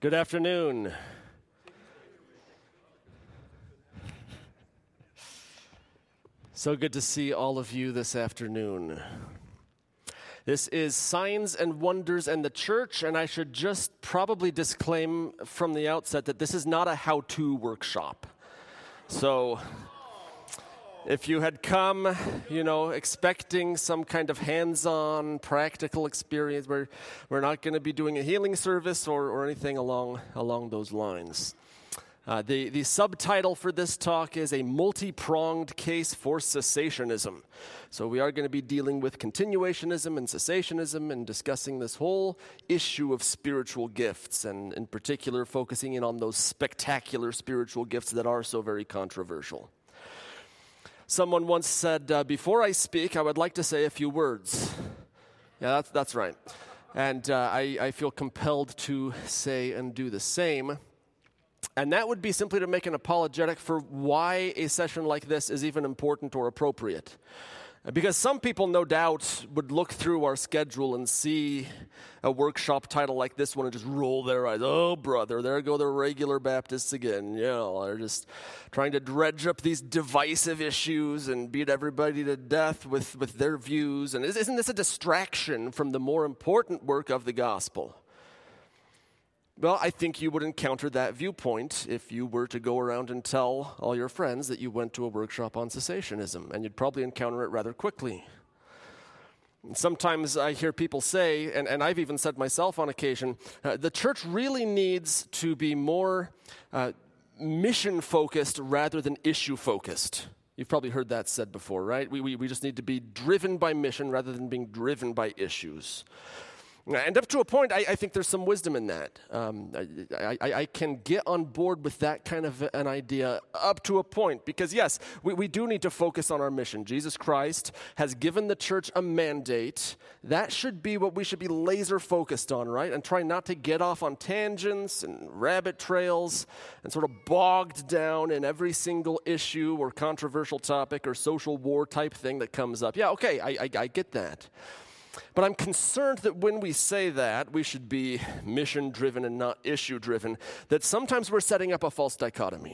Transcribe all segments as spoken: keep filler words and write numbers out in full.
Good afternoon. So good to see all of you this afternoon. This is Signs and Wonders and the Church, and I should just probably disclaim from the outset that this is not a how-to workshop. So if you had come, you know, expecting some kind of hands-on, practical experience, we're, we're not going to be doing a healing service or, or anything along, along those lines. Uh, the, the subtitle for this talk is A Multi-Pronged Case for Cessationism. So we are going to be dealing with continuationism and cessationism and discussing this whole issue of spiritual gifts, and in particular focusing in on those spectacular spiritual gifts that are so very controversial. Someone once said, uh, before I speak, I would like to say a few words. Yeah, that's, that's right. And uh, I, I feel compelled to say and do the same. And that would be simply to make an apologetic for why a session like this is even important or appropriate. Because some people, no doubt, would look through our schedule and see a workshop title like this one and just roll their eyes. Oh, brother, there go the regular Baptists again. You know, they're just trying to dredge up these divisive issues and beat everybody to death with, with their views. And isn't this a distraction from the more important work of the gospel? Well, I think you would encounter that viewpoint if you were to go around and tell all your friends that you went to a workshop on cessationism, and you'd probably encounter it rather quickly. And sometimes I hear people say, and, and I've even said myself on occasion, uh, the church really needs to be more uh, mission-focused rather than issue-focused. You've probably heard that said before, right? We, we, we just need to be driven by mission rather than being driven by issues. And up to a point, I, I think there's some wisdom in that. Um, I, I, I can get on board with that kind of an idea up to a point. Because yes, we, we do need to focus on our mission. Jesus Christ has given the church a mandate. That should be what we should be laser focused on, right? And try not to get off on tangents and rabbit trails and sort of bogged down in every single issue or controversial topic or social war type thing that comes up. Yeah, okay, I, I, I get that. But I'm concerned that when we say that, we should be mission-driven and not issue-driven, that sometimes we're setting up a false dichotomy.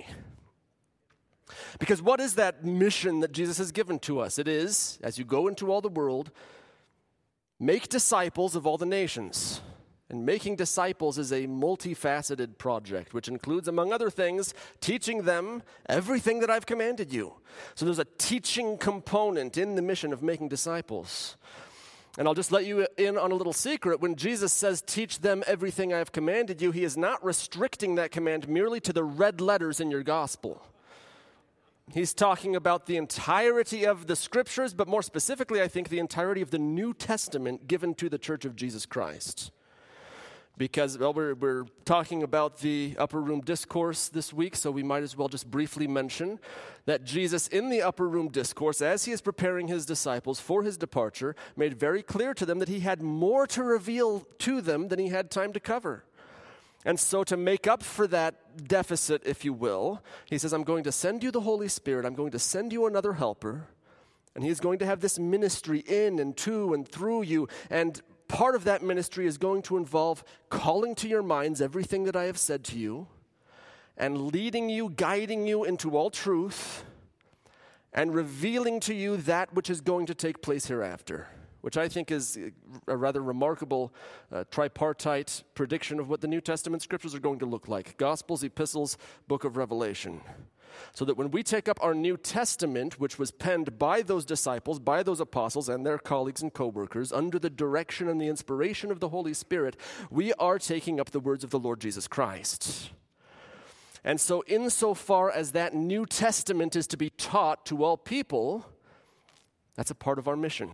Because what is that mission that Jesus has given to us? It is, as you go into all the world, make disciples of all the nations. And making disciples is a multifaceted project, which includes, among other things, teaching them everything that I've commanded you. So there's a teaching component in the mission of making disciples. And I'll just let you in on a little secret. When Jesus says, teach them everything I have commanded you, he is not restricting that command merely to the red letters in your gospel. He's talking about the entirety of the scriptures, but more specifically, I think, the entirety of the New Testament given to the Church of Jesus Christ. Because, well, we're, we're talking about the Upper Room Discourse this week, so we might as well just briefly mention that Jesus in the Upper Room Discourse, as he is preparing his disciples for his departure, made very clear to them that he had more to reveal to them than he had time to cover. And so to make up for that deficit, if you will, he says, I'm going to send you the Holy Spirit, I'm going to send you another helper, and he's going to have this ministry in and to and through you, and part of that ministry is going to involve calling to your minds everything that I have said to you and leading you, guiding you into all truth and revealing to you that which is going to take place hereafter, which I think is a rather remarkable uh, tripartite prediction of what the New Testament scriptures are going to look like. Gospels, epistles, book of Revelation. So that when we take up our New Testament, which was penned by those disciples, by those apostles and their colleagues and co-workers, under the direction and the inspiration of the Holy Spirit, we are taking up the words of the Lord Jesus Christ. And so insofar as that New Testament is to be taught to all people, that's a part of our mission.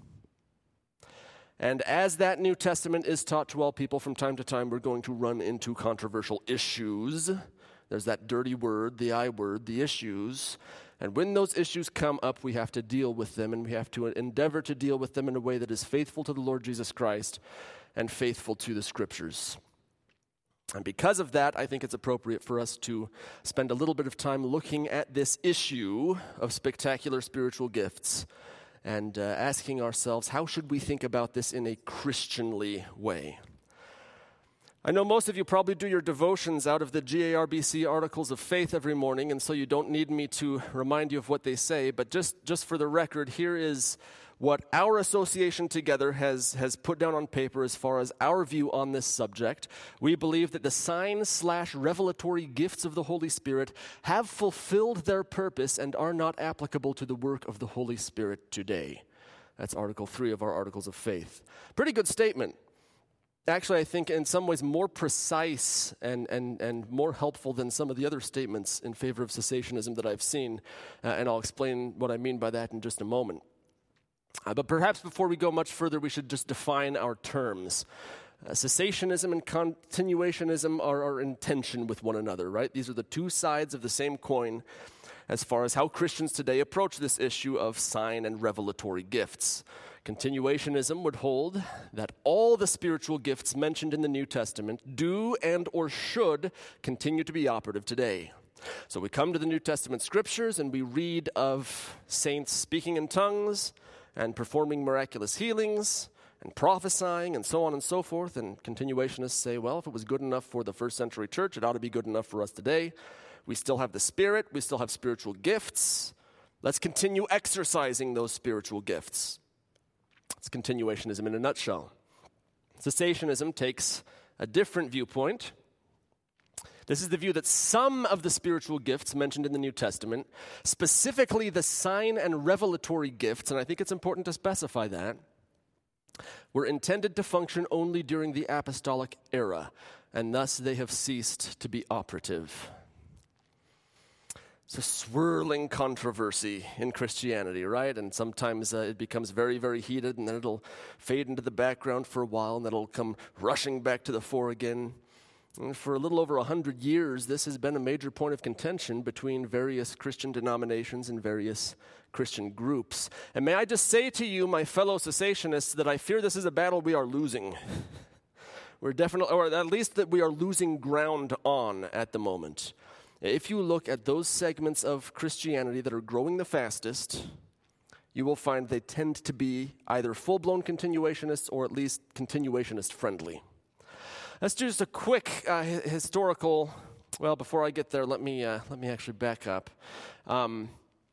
And as that New Testament is taught to all people, from time to time we're going to run into controversial issues. There's that dirty word, the I word, the issues. And when those issues come up, we have to deal with them, and we have to endeavor to deal with them in a way that is faithful to the Lord Jesus Christ and faithful to the Scriptures. And because of that, I think it's appropriate for us to spend a little bit of time looking at this issue of spectacular spiritual gifts and uh, asking ourselves, how should we think about this in a Christianly way? I know most of you probably do your devotions out of the G A R B C Articles of Faith every morning, and so you don't need me to remind you of what they say, but just, just for the record, here is what our association together has, has put down on paper as far as our view on this subject. We believe that the sign slash revelatory gifts of the Holy Spirit have fulfilled their purpose and are not applicable to the work of the Holy Spirit today. That's Article three of our Articles of Faith. Pretty good statement. Actually, I think in some ways more precise and, and, and more helpful than some of the other statements in favor of cessationism that I've seen, uh, and I'll explain what I mean by that in just a moment. Uh, but perhaps before we go much further, we should just define our terms. Uh, cessationism and continuationism are, are in tension with one another, right? These are the two sides of the same coin as far as how Christians today approach this issue of sign and revelatory gifts. Continuationism would hold that all the spiritual gifts mentioned in the New Testament do and or should continue to be operative today. So we come to the New Testament scriptures and we read of saints speaking in tongues and performing miraculous healings and prophesying and so on and so forth. And continuationists say, well, if it was good enough for the first century church, it ought to be good enough for us today. We still have the Spirit. We still have spiritual gifts. Let's continue exercising those spiritual gifts. It's continuationism in a nutshell. Cessationism takes a different viewpoint. This is the view that some of the spiritual gifts mentioned in the New Testament, specifically the sign and revelatory gifts, and I think it's important to specify that, were intended to function only during the apostolic era, and thus they have ceased to be operative. It's a swirling controversy in Christianity, right? And sometimes uh, it becomes very, very heated, and then it'll fade into the background for a while, and then it'll come rushing back to the fore again. And for a little over a hundred years, this has been a major point of contention between various Christian denominations and various Christian groups. And may I just say to you, my fellow cessationists, that I fear this is a battle we are losing. We're definitely, or at least that we are losing ground on at the moment. If you look at those segments of Christianity that are growing the fastest, you will find they tend to be either full-blown continuationists or at least continuationist-friendly. Let's do just a quick uh, historical, well, before I get there, let me uh, let me actually back up. Um,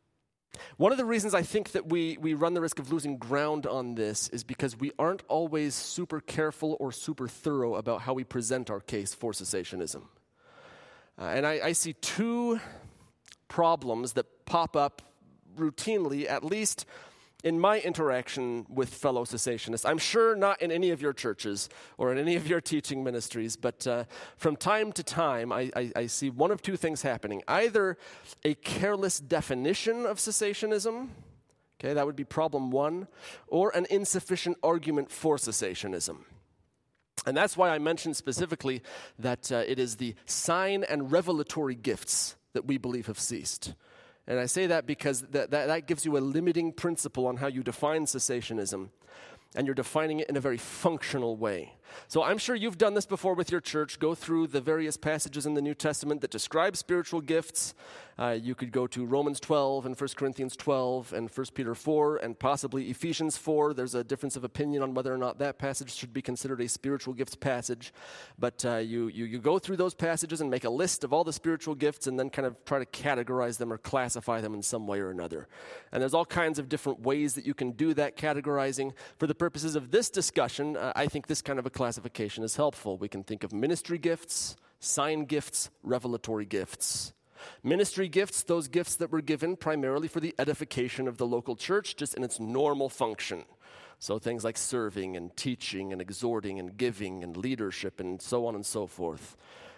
one of the reasons I think that we, we run the risk of losing ground on this is because we aren't always super careful or super thorough about how we present our case for cessationism. Uh, and I, I see two problems that pop up routinely, at least in my interaction with fellow cessationists. I'm sure not in any of your churches or in any of your teaching ministries, but uh, from time to time, I, I, I see one of two things happening. Either a careless definition of cessationism, okay, that would be problem one, or an insufficient argument for cessationism. And that's why I mentioned specifically that uh, it is the sign and revelatory gifts that we believe have ceased. And I say that because that, that, that gives you a limiting principle on how you define cessationism. And you're defining it in a very functional way. So I'm sure you've done this before with your church. Go through the various passages in the New Testament that describe spiritual gifts. Uh, you could go to Romans twelve and First Corinthians twelve and First Peter four and possibly Ephesians four. There's a difference of opinion on whether or not that passage should be considered a spiritual gifts passage. But uh, you, you, you go through those passages and make a list of all the spiritual gifts and then kind of try to categorize them or classify them in some way or another. And there's all kinds of different ways that you can do that categorizing. For the purposes of this discussion, uh, I think this kind of a classification is helpful. We can think of ministry gifts, sign gifts, revelatory gifts. Ministry gifts, those gifts that were given primarily for the edification of the local church, just in its normal function. So things like serving and teaching and exhorting and giving and leadership and so on and so forth.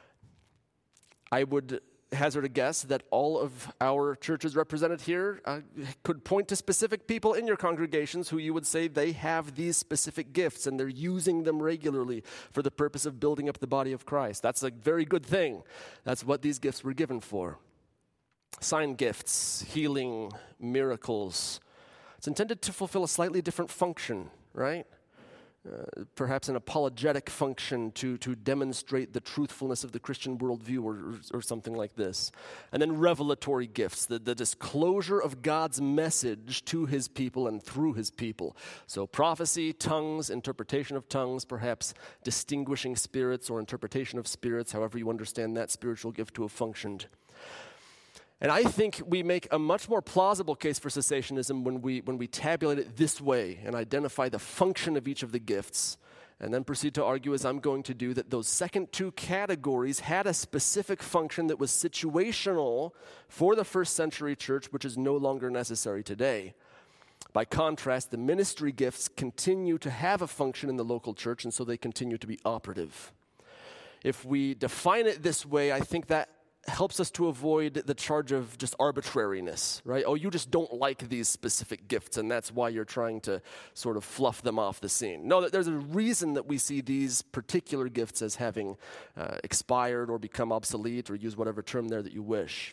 I would hazard a guess that all of our churches represented here uh, could point to specific people in your congregations who you would say they have these specific gifts and they're using them regularly for the purpose of building up the body of Christ. That's a very good thing. That's what these gifts were given for. Sign gifts, healing, miracles. It's intended to fulfill a slightly different function, right? uh, perhaps an apologetic function to, to demonstrate the truthfulness of the Christian worldview or, or, or something like this. And then revelatory gifts, the, the disclosure of God's message to his people and through his people. So prophecy, tongues, interpretation of tongues, perhaps distinguishing spirits or interpretation of spirits, however you understand that spiritual gift to have functioned. And I think we make a much more plausible case for cessationism when we when we tabulate it this way and identify the function of each of the gifts, and then proceed to argue, as I'm going to do, that those second two categories had a specific function that was situational for the first century church, which is no longer necessary today. By contrast, the ministry gifts continue to have a function in the local church, and so they continue to be operative. If we define it this way, I think that helps us to avoid the charge of just arbitrariness, right? Oh, you just don't like these specific gifts, and that's why you're trying to sort of fluff them off the scene. No, there's a reason that we see these particular gifts as having uh, expired or become obsolete, or use whatever term there that you wish.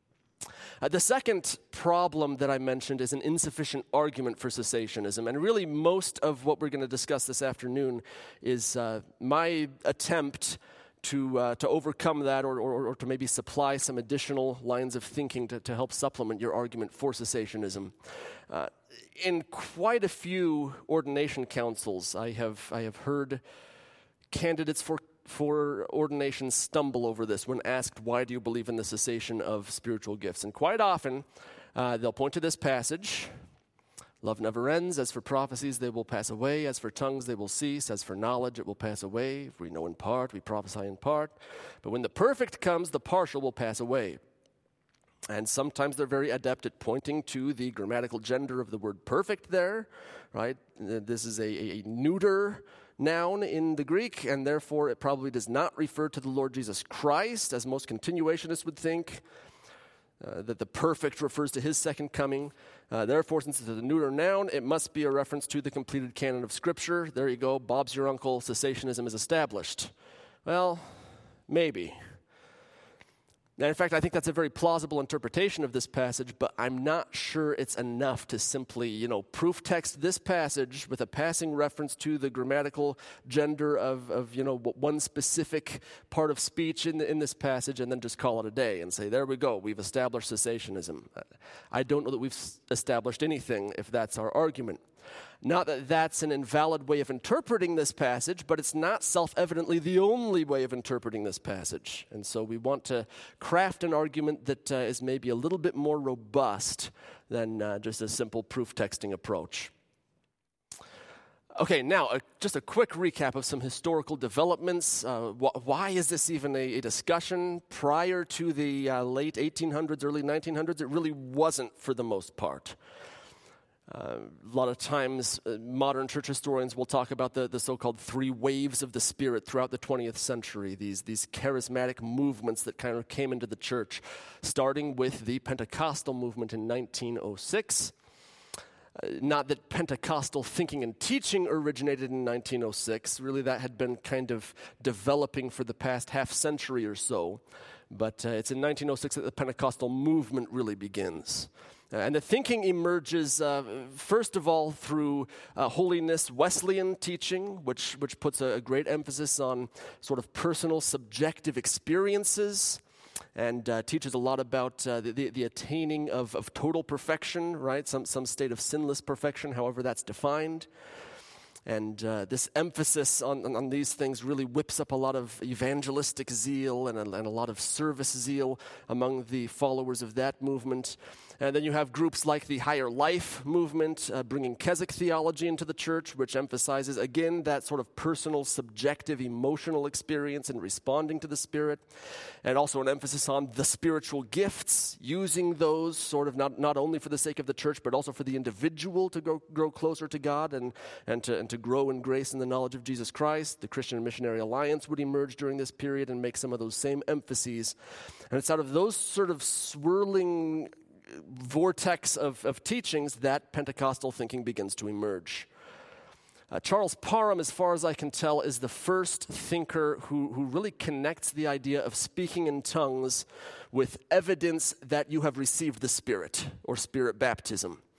Uh, the second problem that I mentioned is an insufficient argument for cessationism, and really most of what we're going to discuss this afternoon is uh, my attempt to uh, to overcome that, or, or or to maybe supply some additional lines of thinking to, to help supplement your argument for cessationism. Uh, in quite a few ordination councils, I have I have heard candidates for for ordination stumble over this when asked, why do you believe in the cessation of spiritual gifts? And quite often, uh, they'll point to this passage: love never ends. As for prophecies, they will pass away. As for tongues, they will cease. As for knowledge, it will pass away. If we know in part, we prophesy in part. But when the perfect comes, the partial will pass away. And sometimes they're very adept at pointing to the grammatical gender of the word perfect there, right? This is a, a neuter noun in the Greek, and therefore it probably does not refer to the Lord Jesus Christ, as most continuationists would think. Uh, that the perfect refers to his second coming. Uh, therefore, since it's a neuter noun, it must be a reference to the completed canon of Scripture. There you go. Bob's your uncle. Cessationism is established. Well, maybe. Now, in fact, I think that's a very plausible interpretation of this passage, but I'm not sure it's enough to simply, you know, proof text this passage with a passing reference to the grammatical gender of, of you know, one specific part of speech in, the, in this passage, and then just call it a day and say, there we go, we've established cessationism. I don't know that we've established anything if that's our argument. Not that that's an invalid way of interpreting this passage, but it's not self-evidently the only way of interpreting this passage. And so we want to craft an argument that uh, is maybe a little bit more robust than uh, just a simple proof texting approach. Okay, now uh, just a quick recap of some historical developments. Uh, wh- why is this even a, a discussion? Prior to the uh, late eighteen hundreds, early nineteen hundreds, it really wasn't for the most part. Uh, a lot of times, uh, modern church historians will talk about the, the so-called three waves of the Spirit throughout the twentieth century, these, these charismatic movements that kind of came into the church, starting with the Pentecostal movement in nineteen oh six. Uh, not that Pentecostal thinking and teaching originated in nineteen oh six. Really, that had been kind of developing for the past half century or so. But uh, it's in nineteen oh six that the Pentecostal movement really begins. Uh, and the thinking emerges, uh, first of all, through uh, holiness Wesleyan teaching, which, which puts a, a great emphasis on sort of personal, subjective experiences, and uh, teaches a lot about uh, the, the, the attaining of, of total perfection, right? Some, some state of sinless perfection, however that's defined. And uh, this emphasis on, on these things really whips up a lot of evangelistic zeal and a, and a lot of service zeal among the followers of that movement. And then you have groups like the Higher Life movement, uh, bringing Keswick theology into the church, which emphasizes, again, that sort of personal, subjective, emotional experience in responding to the Spirit. And also an emphasis on the spiritual gifts, using those sort of not, not only for the sake of the church, but also for the individual to go, grow closer to God and, and, to, and to grow in grace and the knowledge of Jesus Christ. The Christian Missionary Alliance would emerge during this period and make some of those same emphases. And it's out of those sort of swirling vortex of, of teachings that Pentecostal thinking begins to emerge. Uh, Charles Parham, as far as I can tell, is the first thinker who, who really connects the idea of speaking in tongues with evidence that you have received the Spirit or Spirit baptism.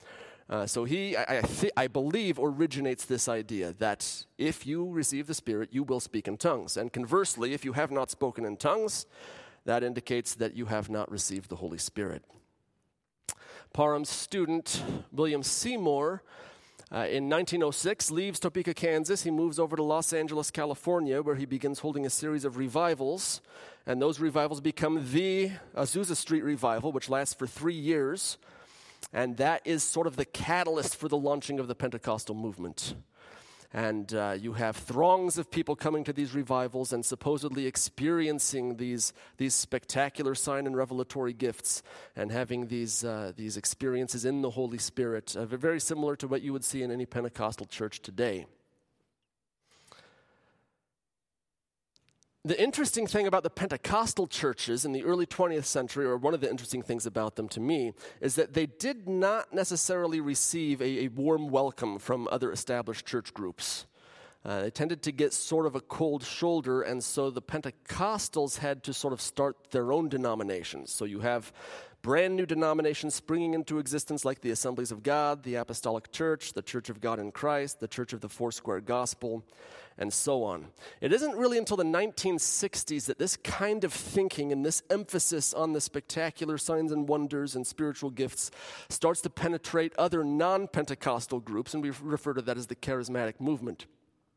Uh, so he, I, I, th- I believe, originates this idea that if you receive the Spirit, you will speak in tongues. And conversely, if you have not spoken in tongues, that indicates that you have not received the Holy Spirit. Parham's student, William Seymour, uh, in nineteen oh six, leaves Topeka, Kansas. He moves over to Los Angeles, California, where he begins holding a series of revivals. And those revivals become the Azusa Street Revival, which lasts for three years. And that is sort of the catalyst for the launching of the Pentecostal movement. And uh, you have throngs of people coming to these revivals and supposedly experiencing these, these spectacular sign and revelatory gifts and having these, uh, these experiences in the Holy Spirit, uh, very similar to what you would see in any Pentecostal church today. The interesting thing about the Pentecostal churches in the early twentieth century, or one of the interesting things about them to me, is that they did not necessarily receive a, a warm welcome from other established church groups. Uh, they tended to get sort of a cold shoulder, and so the Pentecostals had to sort of start their own denominations. So you have brand new denominations springing into existence like the Assemblies of God, the Apostolic Church, the Church of God in Christ, the Church of the Foursquare Gospel, and so on. It isn't really until the nineteen sixties that this kind of thinking and this emphasis on the spectacular signs and wonders and spiritual gifts starts to penetrate other non-Pentecostal groups, and we refer to that as the charismatic movement.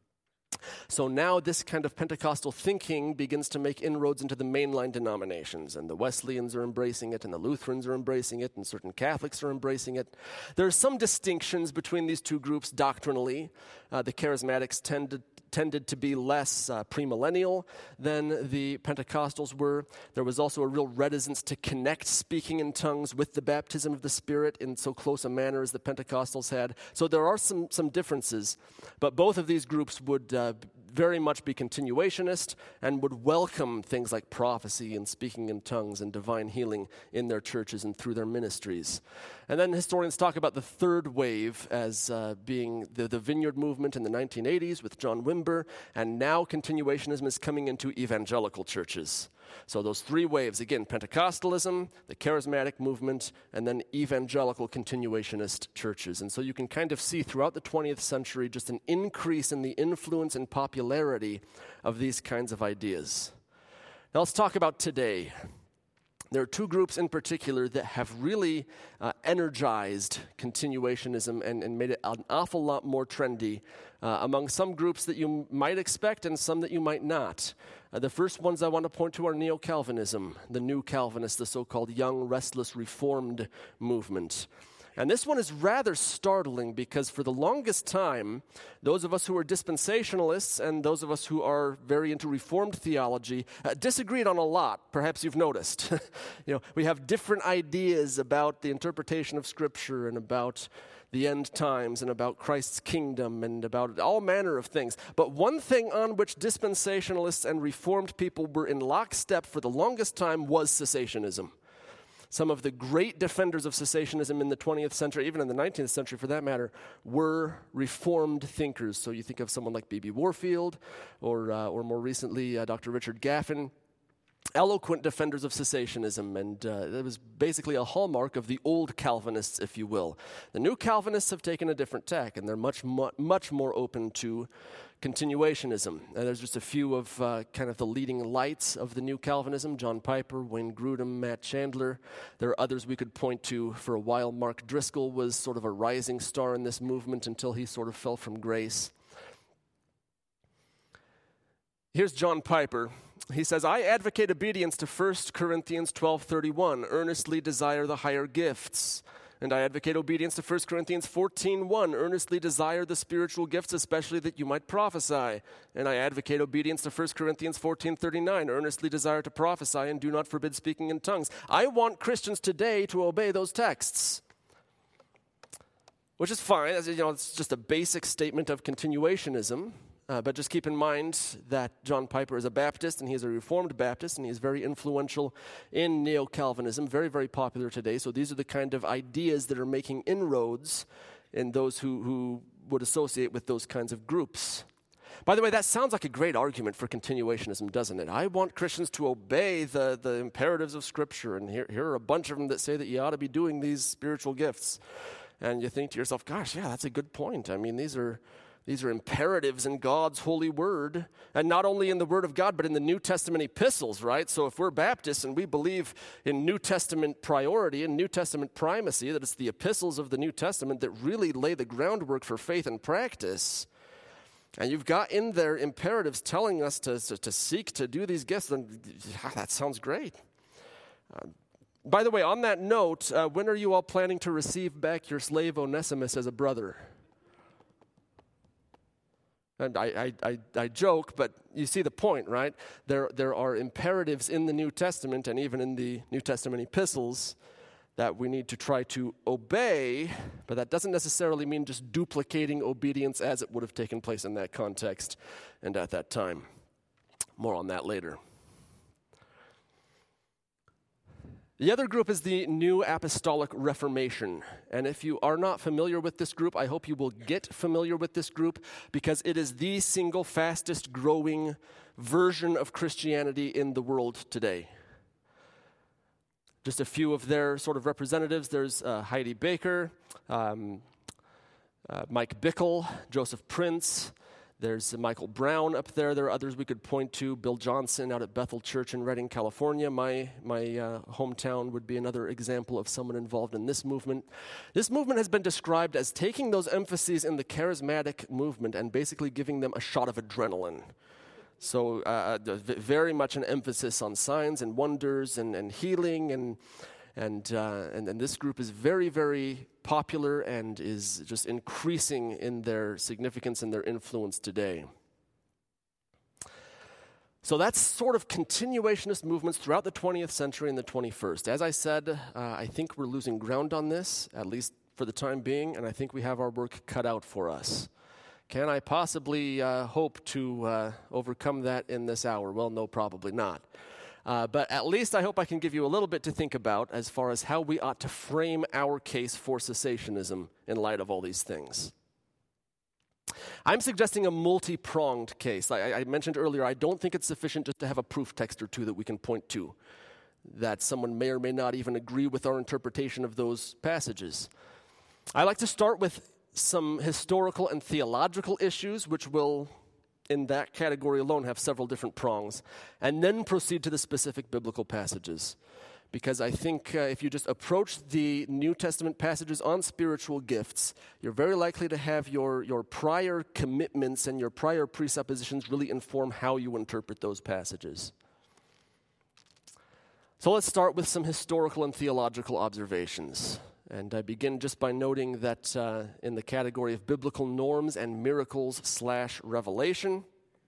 So now this kind of Pentecostal thinking begins to make inroads into the mainline denominations, and the Wesleyans are embracing it, and the Lutherans are embracing it, and certain Catholics are embracing it. There are some distinctions between these two groups doctrinally. Uh, the Charismatics tended tended to be less uh, premillennial than the Pentecostals were. There was also a real reticence to connect speaking in tongues with the baptism of the Spirit in so close a manner as the Pentecostals had. So there are some, some differences, but both of these groups would uh, very much be continuationist and would welcome things like prophecy and speaking in tongues and divine healing in their churches and through their ministries. And then historians talk about the third wave as uh, being the, the Vineyard movement in the nineteen eighties with John Wimber, and now continuationism is coming into evangelical churches. So those three waves, again, Pentecostalism, the charismatic movement, and then evangelical continuationist churches. And so you can kind of see throughout the twentieth century just an increase in the influence and popularity of these kinds of ideas. Now let's talk about today. There are two groups in particular that have really uh, energized continuationism and, and made it an awful lot more trendy uh, among some groups that you might expect and some that you might not. Uh, the first ones I want to point to are Neo-Calvinism, the New Calvinists, the so-called Young, Restless, Reformed movement. And this one is rather startling because for the longest time, those of us who are dispensationalists and those of us who are very into Reformed theology uh, disagreed on a lot. Perhaps you've noticed. you know, we have different ideas about the interpretation of Scripture and about the end times and about Christ's kingdom and about all manner of things. But one thing on which dispensationalists and Reformed people were in lockstep for the longest time was cessationism. Some of the great defenders of cessationism in the twentieth century, even in the nineteenth century for that matter, were Reformed thinkers. So you think of someone like B B Warfield or, uh, or more recently uh, Doctor Richard Gaffin, eloquent defenders of cessationism, and uh, it was basically a hallmark of the old Calvinists, if you will. The new Calvinists have taken a different tack, and they're much, mu- much more open to continuationism. And there's just a few of uh, kind of the leading lights of the new Calvinism: John Piper, Wayne Grudem, Matt Chandler. There are others we could point to. For a while, Mark Driscoll was sort of a rising star in this movement until he sort of fell from grace. Here's John Piper. He says, "I advocate obedience to First Corinthians twelve thirty-one, earnestly desire the higher gifts. And I advocate obedience to First Corinthians fourteen one, earnestly desire the spiritual gifts, especially that you might prophesy. And I advocate obedience to First Corinthians fourteen thirty-nine, earnestly desire to prophesy and do not forbid speaking in tongues." I want Christians today to obey those texts, which is fine. As you know, it's just a basic statement of continuationism. Uh, but just keep in mind that John Piper is a Baptist, and he is a Reformed Baptist, and he is very influential in Neo-Calvinism, very, very popular today. So these are the kind of ideas that are making inroads in those who, who would associate with those kinds of groups. By the way, that sounds like a great argument for continuationism, doesn't it? I want Christians to obey the, the imperatives of Scripture, and here, here are a bunch of them that say that you ought to be doing these spiritual gifts. And you think to yourself, gosh, yeah, that's a good point. I mean, these are these are imperatives in God's holy word, and not only in the word of God, but in the New Testament epistles, right? So if we're Baptists and we believe in New Testament priority and New Testament primacy, that it's the epistles of the New Testament that really lay the groundwork for faith and practice, and you've got in there imperatives telling us to, to, to seek to do these gifts, then that sounds great. Uh, by the way, on that note, uh, when are you all planning to receive back your slave Onesimus as a brother? And I, I, I, I joke, but you see the point, right? There, there are imperatives in the New Testament and even in the New Testament epistles that we need to try to obey, but that doesn't necessarily mean just duplicating obedience as it would have taken place in that context and at that time. More on that later. The other group is the New Apostolic Reformation. And if you are not familiar with this group, I hope you will get familiar with this group, because it is the single fastest growing version of Christianity in the world today. Just a few of their sort of representatives. There's uh, Heidi Baker, um, uh, Mike Bickle, Joseph Prince. There's Michael Brown up there. There are others we could point to. Bill Johnson out at Bethel Church in Redding, California. My my uh, hometown would be another example of someone involved in this movement. This movement has been described as taking those emphases in the charismatic movement and basically giving them a shot of adrenaline. So uh, very much an emphasis on signs and wonders and, and healing, and and, uh, and and this group is very, very popular and is just increasing in their significance and their influence today. So that's sort of continuationist movements throughout the twentieth century and the twenty-first. As I said, uh, I think we're losing ground on this, at least for the time being, and I think we have our work cut out for us. Can I possibly uh, hope to uh, overcome that in this hour? Well, no, probably not. Uh, but at least I hope I can give you a little bit to think about as far as how we ought to frame our case for cessationism in light of all these things. I'm suggesting a multi-pronged case. Like I mentioned earlier, I don't think it's sufficient just to have a proof text or two that we can point to, that someone may or may not even agree with our interpretation of those passages. I like to start with some historical and theological issues, which will, in that category alone, have several different prongs, and then proceed to the specific biblical passages. Because I think uh, if you just approach the New Testament passages on spiritual gifts, you're very likely to have your, your prior commitments and your prior presuppositions really inform how you interpret those passages. So let's start with some historical and theological observations. And I begin just by noting that uh, in the category of biblical norms and miracles slash revelation,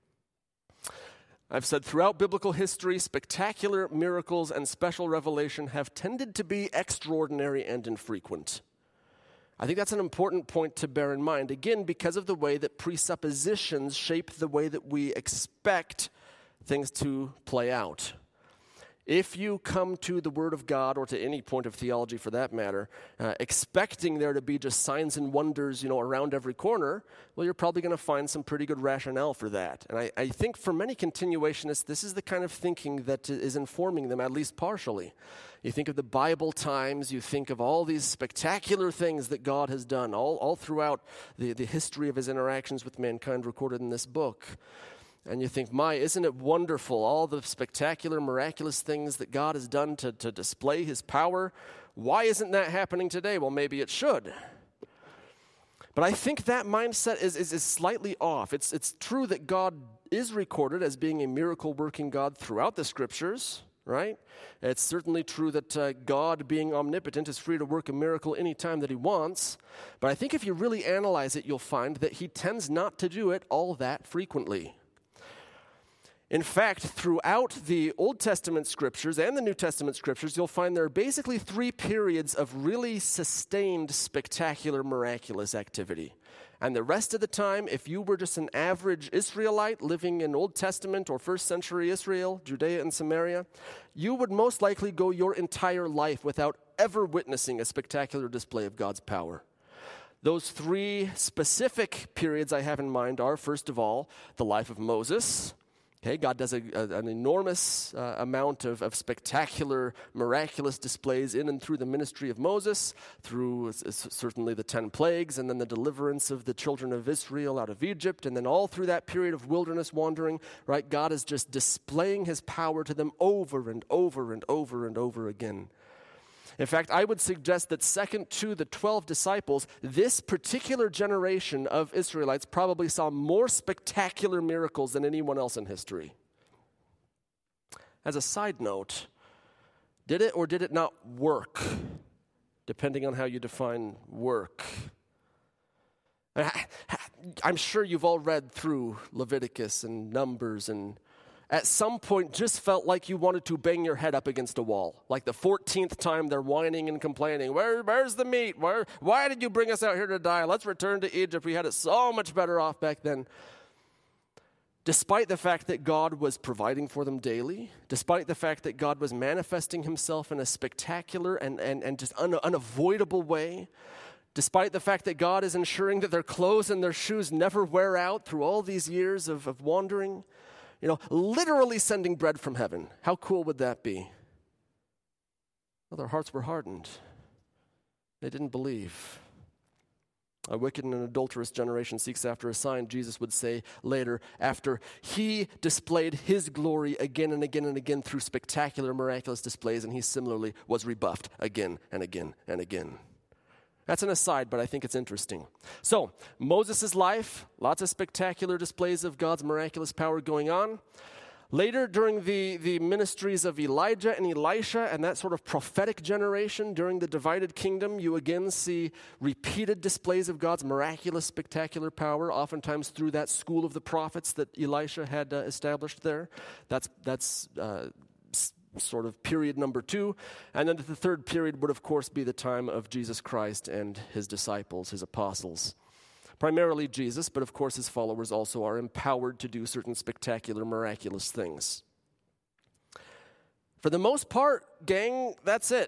I've said throughout biblical history, spectacular miracles and special revelation have tended to be extraordinary and infrequent. I think that's an important point to bear in mind, again, because of the way that presuppositions shape the way that we expect things to play out. If you come to the Word of God, or to any point of theology for that matter, uh, expecting there to be just signs and wonders, you know, around every corner, well, you're probably going to find some pretty good rationale for that. And I, I think for many continuationists, this is the kind of thinking that is informing them, at least partially. You think of the Bible times, you think of all these spectacular things that God has done, all, all throughout the, the history of his interactions with mankind recorded in this book. And you think, my, isn't it wonderful, all the spectacular, miraculous things that God has done to, to display his power? Why isn't that happening today? Well, maybe it should. But I think that mindset is, is, is slightly off. It's, it's true that God is recorded as being a miracle-working God throughout the Scriptures, right? It's certainly true that uh, God, being omnipotent, is free to work a miracle any time that he wants. But I think if you really analyze it, you'll find that he tends not to do it all that frequently. In fact, throughout the Old Testament scriptures and the New Testament scriptures, you'll find there are basically three periods of really sustained, spectacular, miraculous activity. And the rest of the time, if you were just an average Israelite living in Old Testament or first century Israel, Judea and Samaria, you would most likely go your entire life without ever witnessing a spectacular display of God's power. Those three specific periods I have in mind are, first of all, the life of Moses, Okay, God does a, a, an enormous uh, amount of, of spectacular, miraculous displays in and through the ministry of Moses, through uh, certainly the ten plagues, and then the deliverance of the children of Israel out of Egypt, and then all through that period of wilderness wandering, right? God is just displaying his power to them over and over and over and over again. In fact, I would suggest that second to the twelve disciples, this particular generation of Israelites probably saw more spectacular miracles than anyone else in history. As a side note, did it or did it not work? Depending on how you define work. I'm sure you've all read through Leviticus and Numbers, and at some point just felt like you wanted to bang your head up against a wall. Like the fourteenth time they're whining and complaining. Where, where's the meat? Where, why did you bring us out here to die? Let's return to Egypt. We had it so much better off back then. Despite the fact that God was providing for them daily, despite the fact that God was manifesting himself in a spectacular and, and, and just un, unavoidable way, despite the fact that God is ensuring that their clothes and their shoes never wear out through all these years of, of wandering, you know, literally sending bread from heaven. How cool would that be? Well, their hearts were hardened. They didn't believe. A wicked and adulterous generation seeks after a sign, Jesus would say later, after he displayed his glory again and again and again through spectacular, miraculous displays, and he similarly was rebuffed again and again and again. That's an aside, but I think it's interesting. So, Moses' life, lots of spectacular displays of God's miraculous power going on. Later, during the, the ministries of Elijah and Elisha and that sort of prophetic generation during the divided kingdom, you again see repeated displays of God's miraculous, spectacular power, oftentimes through that school of the prophets that Elisha had uh, established there. That's, that's uh, sort of period number two. And then the third period would, of course, be the time of Jesus Christ and his disciples, his apostles. Primarily Jesus, but of course his followers also are empowered to do certain spectacular, miraculous things. For the most part, gang, that's it.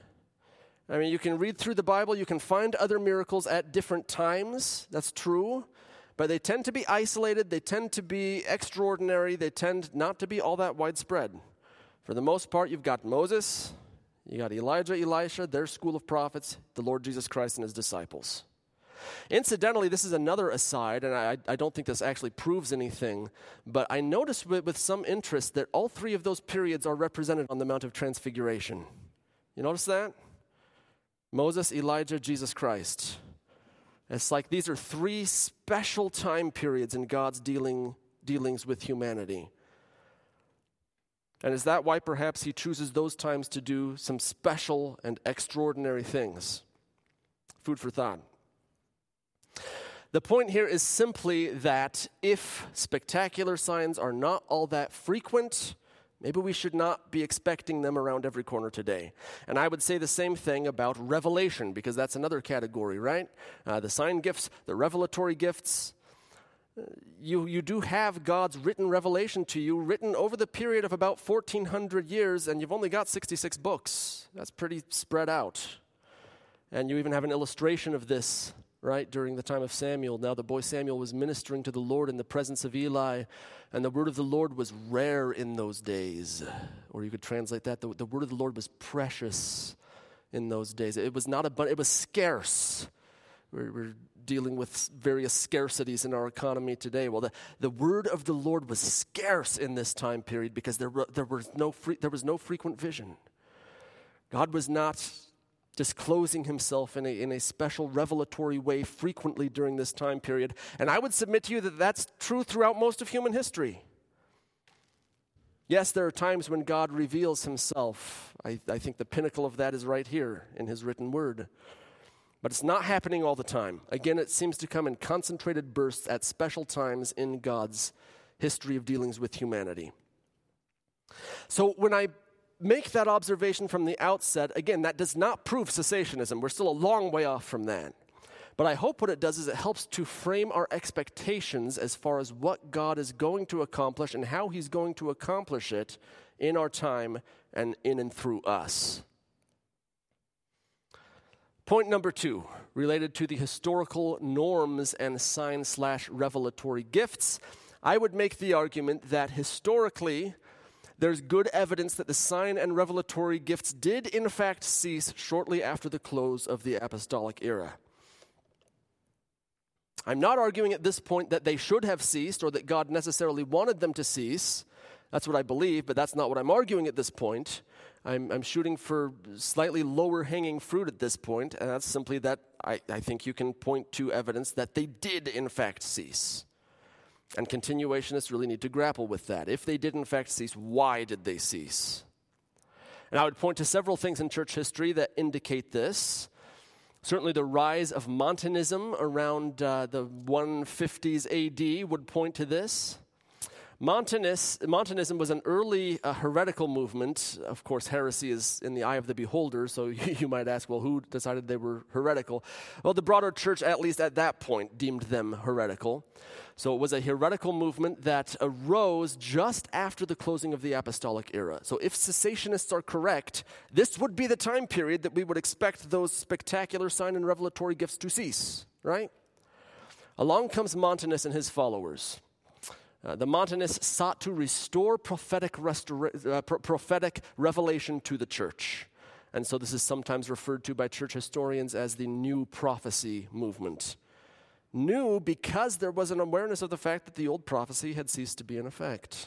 I mean, you can read through the Bible, you can find other miracles at different times, that's true, but they tend to be isolated, they tend to be extraordinary, they tend not to be all that widespread. For the most part, you've got Moses, you got Elijah, Elisha, their school of prophets, the Lord Jesus Christ and his disciples. Incidentally, this is another aside, and I, I don't think this actually proves anything, but I noticed with, with some interest that all three of those periods are represented on the Mount of Transfiguration. You notice that? Moses, Elijah, Jesus Christ. It's like these are three special time periods in God's dealing dealings with humanity. And is that why perhaps he chooses those times to do some special and extraordinary things? Food for thought. The point here is simply that if spectacular signs are not all that frequent, maybe we should not be expecting them around every corner today. And I would say the same thing about revelation, because that's another category, right? Uh, the sign gifts, the revelatory gifts. You, you do have God's written revelation to you, written over the period of about fourteen hundred years, and you've only got sixty-six books. That's pretty spread out. And you even have an illustration of this, right, during the time of Samuel. Now the boy Samuel was ministering to the Lord in the presence of Eli, and the word of the Lord was rare in those days. Or you could translate that, the, the word of the Lord was precious in those days. It was not abundant, it was scarce. We're, we're dealing with various scarcities in our economy today. Well, the, the word of the Lord was scarce in this time period because there, were, there, was no free, there was no frequent vision. God was not disclosing himself in a, in a special revelatory way frequently during this time period. And I would submit to you that that's true throughout most of human history. Yes, there are times when God reveals himself. I, I think the pinnacle of that is right here in his written word. But it's not happening all the time. Again, it seems to come in concentrated bursts at special times in God's history of dealings with humanity. So when I make that observation from the outset, again, that does not prove cessationism. We're still a long way off from that. But I hope what it does is it helps to frame our expectations as far as what God is going to accomplish and how he's going to accomplish it in our time and in and through us. Point number two, related to the historical norms and sign slash revelatory gifts. I would make the argument that historically, there's good evidence that the sign and revelatory gifts did in fact cease shortly after the close of the apostolic era. I'm not arguing at this point that they should have ceased or that God necessarily wanted them to cease. That's what I believe, but that's not what I'm arguing at this point. I'm, I'm shooting for slightly lower hanging fruit at this point, and that's simply that I, I think you can point to evidence that they did in fact cease. And continuationists really need to grapple with that. If they did in fact cease, why did they cease? And I would point to several things in church history that indicate this. Certainly the rise of Montanism around uh, the one fifties A D would point to this. Montanis, Montanism was an early uh, heretical movement. Of course, heresy is in the eye of the beholder, so you, you might ask, well, who decided they were heretical? Well, the broader church, at least at that point, deemed them heretical. So it was a heretical movement that arose just after the closing of the apostolic era. So if cessationists are correct, this would be the time period that we would expect those spectacular sign and revelatory gifts to cease, right? Along comes Montanus and his followers. Uh, the Montanists sought to restore prophetic, restora- uh, pro- prophetic revelation to the church. And so this is sometimes referred to by church historians as the New Prophecy movement. New because there was an awareness of the fact that the old prophecy had ceased to be in effect.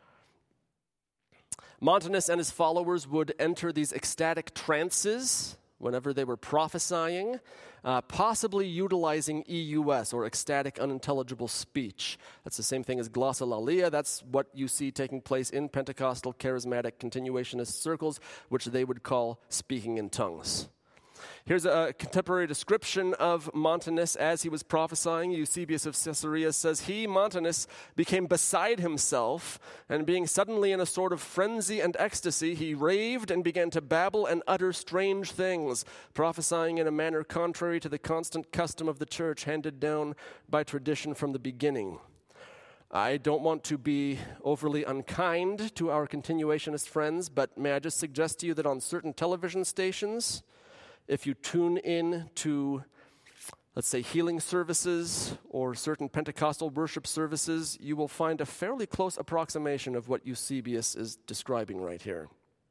Montanus and his followers would enter these ecstatic trances whenever they were prophesying, uh, possibly utilizing E U S, or ecstatic unintelligible speech. That's the same thing as glossolalia. That's what you see taking place in Pentecostal, charismatic, continuationist circles, which they would call speaking in tongues. Here's a contemporary description of Montanus as he was prophesying. Eusebius of Caesarea says, "He, Montanus, became beside himself, and being suddenly in a sort of frenzy and ecstasy, he raved and began to babble and utter strange things, prophesying in a manner contrary to the constant custom of the church handed down by tradition from the beginning." I don't want to be overly unkind to our continuationist friends, but may I just suggest to you that on certain television stations, if you tune in to, let's say, healing services or certain Pentecostal worship services, you will find a fairly close approximation of what Eusebius is describing right here.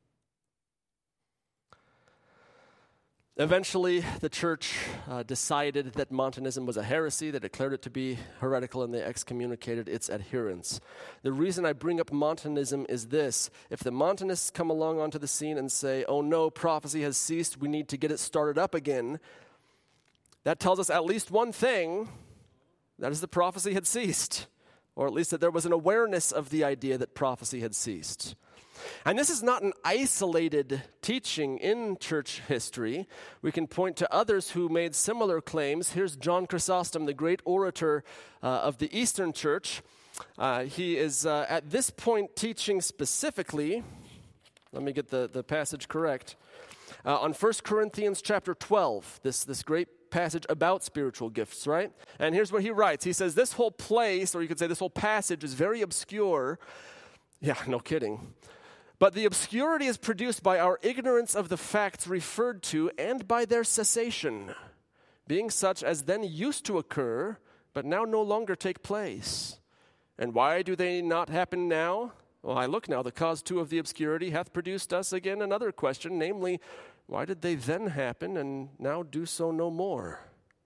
Eventually, the church uh, decided that Montanism was a heresy. They declared it to be heretical, and they excommunicated its adherents. The reason I bring up Montanism is this. If the Montanists come along onto the scene and say, oh no, prophecy has ceased, we need to get it started up again, that tells us at least one thing, that is the prophecy had ceased, or at least that there was an awareness of the idea that prophecy had ceased. And this is not an isolated teaching in church history. We can point to others who made similar claims. Here's John Chrysostom, the great orator uh, of the Eastern Church. Uh, he is uh, at this point teaching specifically, let me get the, the passage correct, uh, on First Corinthians chapter twelve, this, this great passage about spiritual gifts, right? And here's what he writes. He says, this whole place, or you could say this whole passage, is very obscure. Yeah, no kidding. But the obscurity is produced by our ignorance of the facts referred to and by their cessation, being such as then used to occur, but now no longer take place. And why do they not happen now? Well, I look now, the cause too of the obscurity hath produced us again another question, namely, why did they then happen and now do so no more?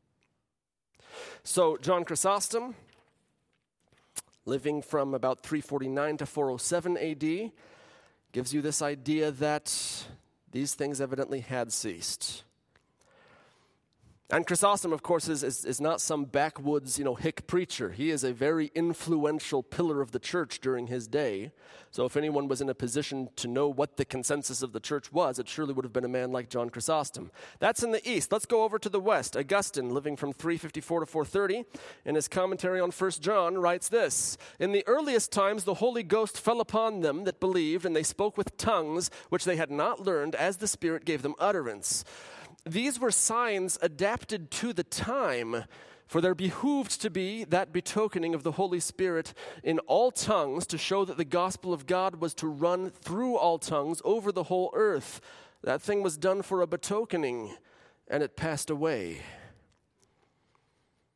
So, John Chrysostom, living from about three forty-nine to four oh seven A D, gives you this idea that these things evidently had ceased. And Chrysostom, of course, is, is, is not some backwoods, you know, hick preacher. He is a very influential pillar of the church during his day. So if anyone was in a position to know what the consensus of the church was, it surely would have been a man like John Chrysostom. That's in the east. Let's go over to the west. Augustine, living from three fifty-four to four thirty, in his commentary on First John, writes this: "In the earliest times the Holy Ghost fell upon them that believed, and they spoke with tongues, which they had not learned, as the Spirit gave them utterance. These were signs adapted to the time, for there behooved to be that betokening of the Holy Spirit in all tongues, to show that the gospel of God was to run through all tongues over the whole earth. That thing was done for a betokening, and it passed away."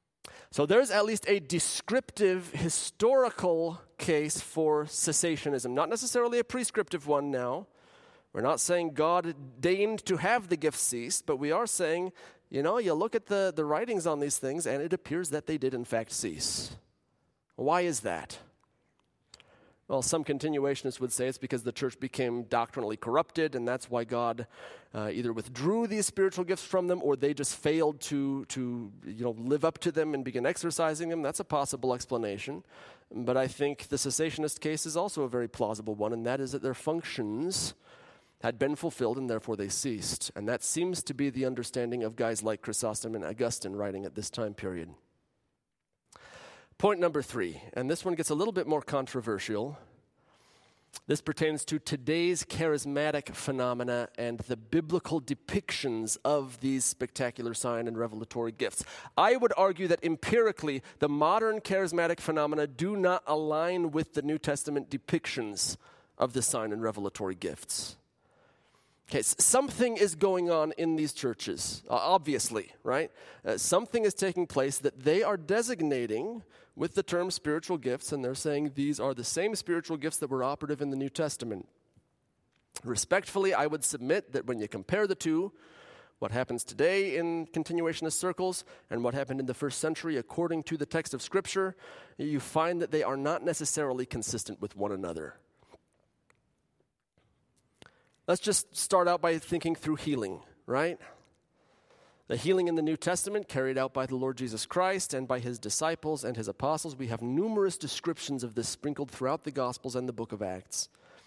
So there's at least a descriptive historical case for cessationism, not necessarily a prescriptive one now. We're not saying God deigned to have the gifts cease, but we are saying, you know, you look at the, the writings on these things, and it appears that they did in fact cease. Why is that? Well, some continuationists would say it's because the church became doctrinally corrupted, and that's why God uh, either withdrew these spiritual gifts from them, or they just failed to, to you know, live up to them and begin exercising them. That's a possible explanation. But I think the cessationist case is also a very plausible one, and that is that their functions had been fulfilled, and therefore they ceased. And that seems to be the understanding of guys like Chrysostom and Augustine writing at this time period. Point number three, and this one gets a little bit more controversial. This pertains to today's charismatic phenomena and the biblical depictions of these spectacular sign and revelatory gifts. I would argue that empirically, the modern charismatic phenomena do not align with the New Testament depictions of the sign and revelatory gifts. Okay, something is going on in these churches, uh, obviously, right? Uh, something is taking place that they are designating with the term spiritual gifts, and they're saying these are the same spiritual gifts that were operative in the New Testament. Respectfully, I would submit that when you compare the two, what happens today in continuationist circles and what happened in the first century according to the text of Scripture, you find that they are not necessarily consistent with one another. Let's just start out by thinking through healing, right? The healing in the New Testament carried out by the Lord Jesus Christ and by his disciples and his apostles. We have numerous descriptions of this sprinkled throughout the Gospels and the book of Acts.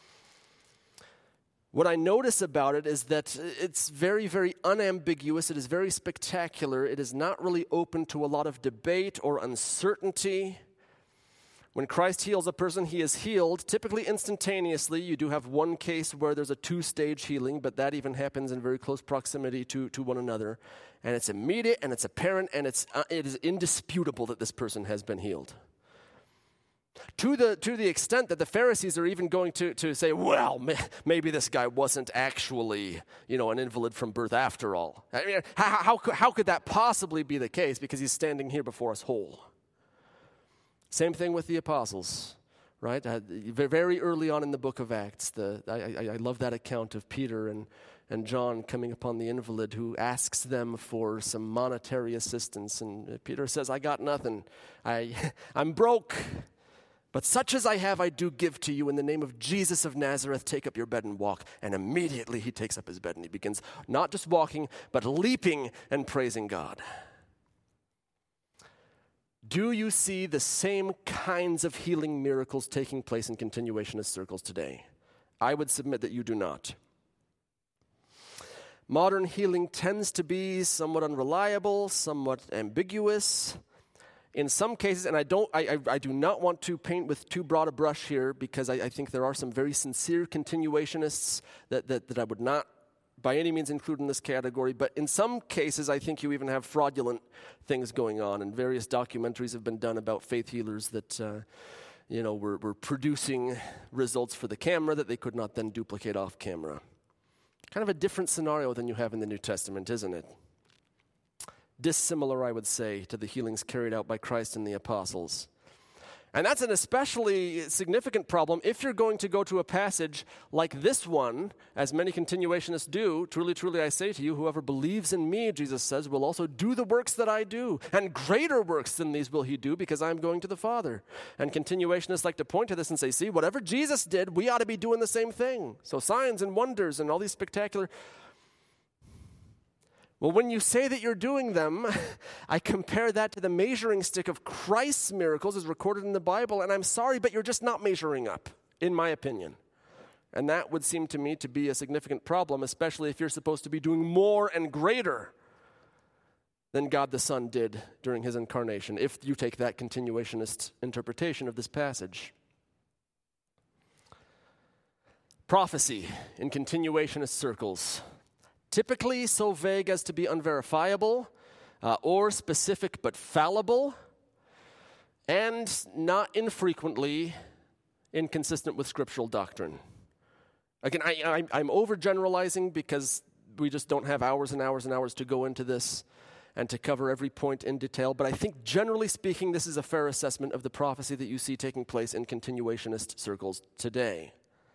What I notice about it is that it's very, very unambiguous. It is very spectacular. It is not really open to a lot of debate or uncertainty. When Christ heals a person, he is healed, typically instantaneously. You do have one case where there's a two-stage healing, but that even happens in very close proximity to, to one another. And it's immediate, and it's apparent, and it's uh, it is indisputable that this person has been healed. To the to the extent that the Pharisees are even going to, to say, well, may, maybe this guy wasn't actually, you know, an invalid from birth after all. I mean, how, how, how could that possibly be the case? Because he's standing here before us whole. Same thing with the apostles, right? Uh, very early on in the book of Acts, the, I, I, I love that account of Peter and, and John coming upon the invalid who asks them for some monetary assistance. And Peter says, I got nothing. I, I'm broke. But such as I have, I do give to you. In the name of Jesus of Nazareth, take up your bed and walk. And immediately he takes up his bed and he begins not just walking, but leaping and praising God. Do you see the same kinds of healing miracles taking place in continuationist circles today? I would submit that you do not. Modern healing tends to be somewhat unreliable, somewhat ambiguous. In some cases, and I don't, I, I, I do not want to paint with too broad a brush here because I, I think there are some very sincere continuationists that, that, that I would not by any means include in this category, but in some cases, I think you even have fraudulent things going on, and various documentaries have been done about faith healers that, uh, you know, were, were producing results for the camera that they could not then duplicate off camera. Kind of a different scenario than you have in the New Testament, isn't it? Dissimilar, I would say, to the healings carried out by Christ and the apostles. And that's an especially significant problem if you're going to go to a passage like this one, as many continuationists do. Truly, truly, I say to you, whoever believes in me, Jesus says, will also do the works that I do. And greater works than these will he do because I'm going to the Father. And continuationists like to point to this and say, see, whatever Jesus did, we ought to be doing the same thing. So signs and wonders and all these spectacular... Well, when you say that you're doing them, I compare that to the measuring stick of Christ's miracles as recorded in the Bible, and I'm sorry, but you're just not measuring up, in my opinion. And that would seem to me to be a significant problem, especially if you're supposed to be doing more and greater than God the Son did during his incarnation, if you take that continuationist interpretation of this passage. Prophecy in continuationist circles. Typically so vague as to be unverifiable, uh, or specific but fallible, and not infrequently inconsistent with scriptural doctrine. Again, I, I, I'm overgeneralizing because we just don't have hours and hours and hours to go into this. and to cover every point in detail, but I think generally speaking, this is a fair assessment of the prophecy that you see taking place in continuationist circles today.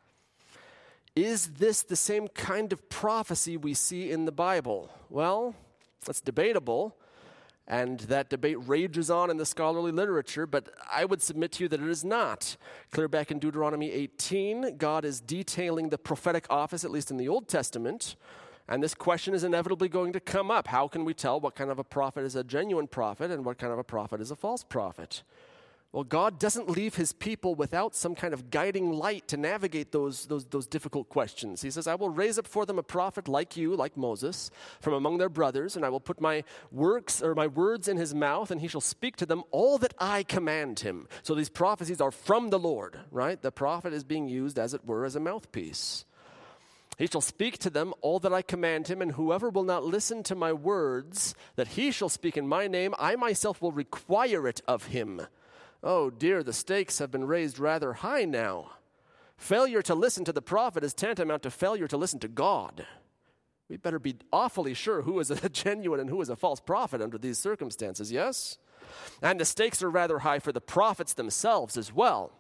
Is this the same kind of prophecy we see in the Bible? Well, that's debatable, and that debate rages on in the scholarly literature, but I would submit to you that it is not. Clear back in Deuteronomy eighteen, God is detailing the prophetic office, at least in the Old Testament, and this question is inevitably going to come up. How can we tell what kind of a prophet is a genuine prophet and what kind of a prophet is a false prophet? Well, God doesn't leave his people without some kind of guiding light to navigate those, those, those difficult questions. He says, I will raise up for them a prophet like you, like Moses, from among their brothers, and I will put my works or my words in his mouth, and he shall speak to them all that I command him. So these prophecies are from the Lord, right? The prophet is being used, as it were, as a mouthpiece. He shall speak to them all that I command him, and whoever will not listen to my words that he shall speak in my name, I myself will require it of him. Oh dear, the stakes have been raised rather high now. Failure to listen to the prophet is tantamount to failure to listen to God. We better be awfully sure who is a genuine and who is a false prophet under these circumstances, yes? And the stakes are rather high for the prophets themselves as well.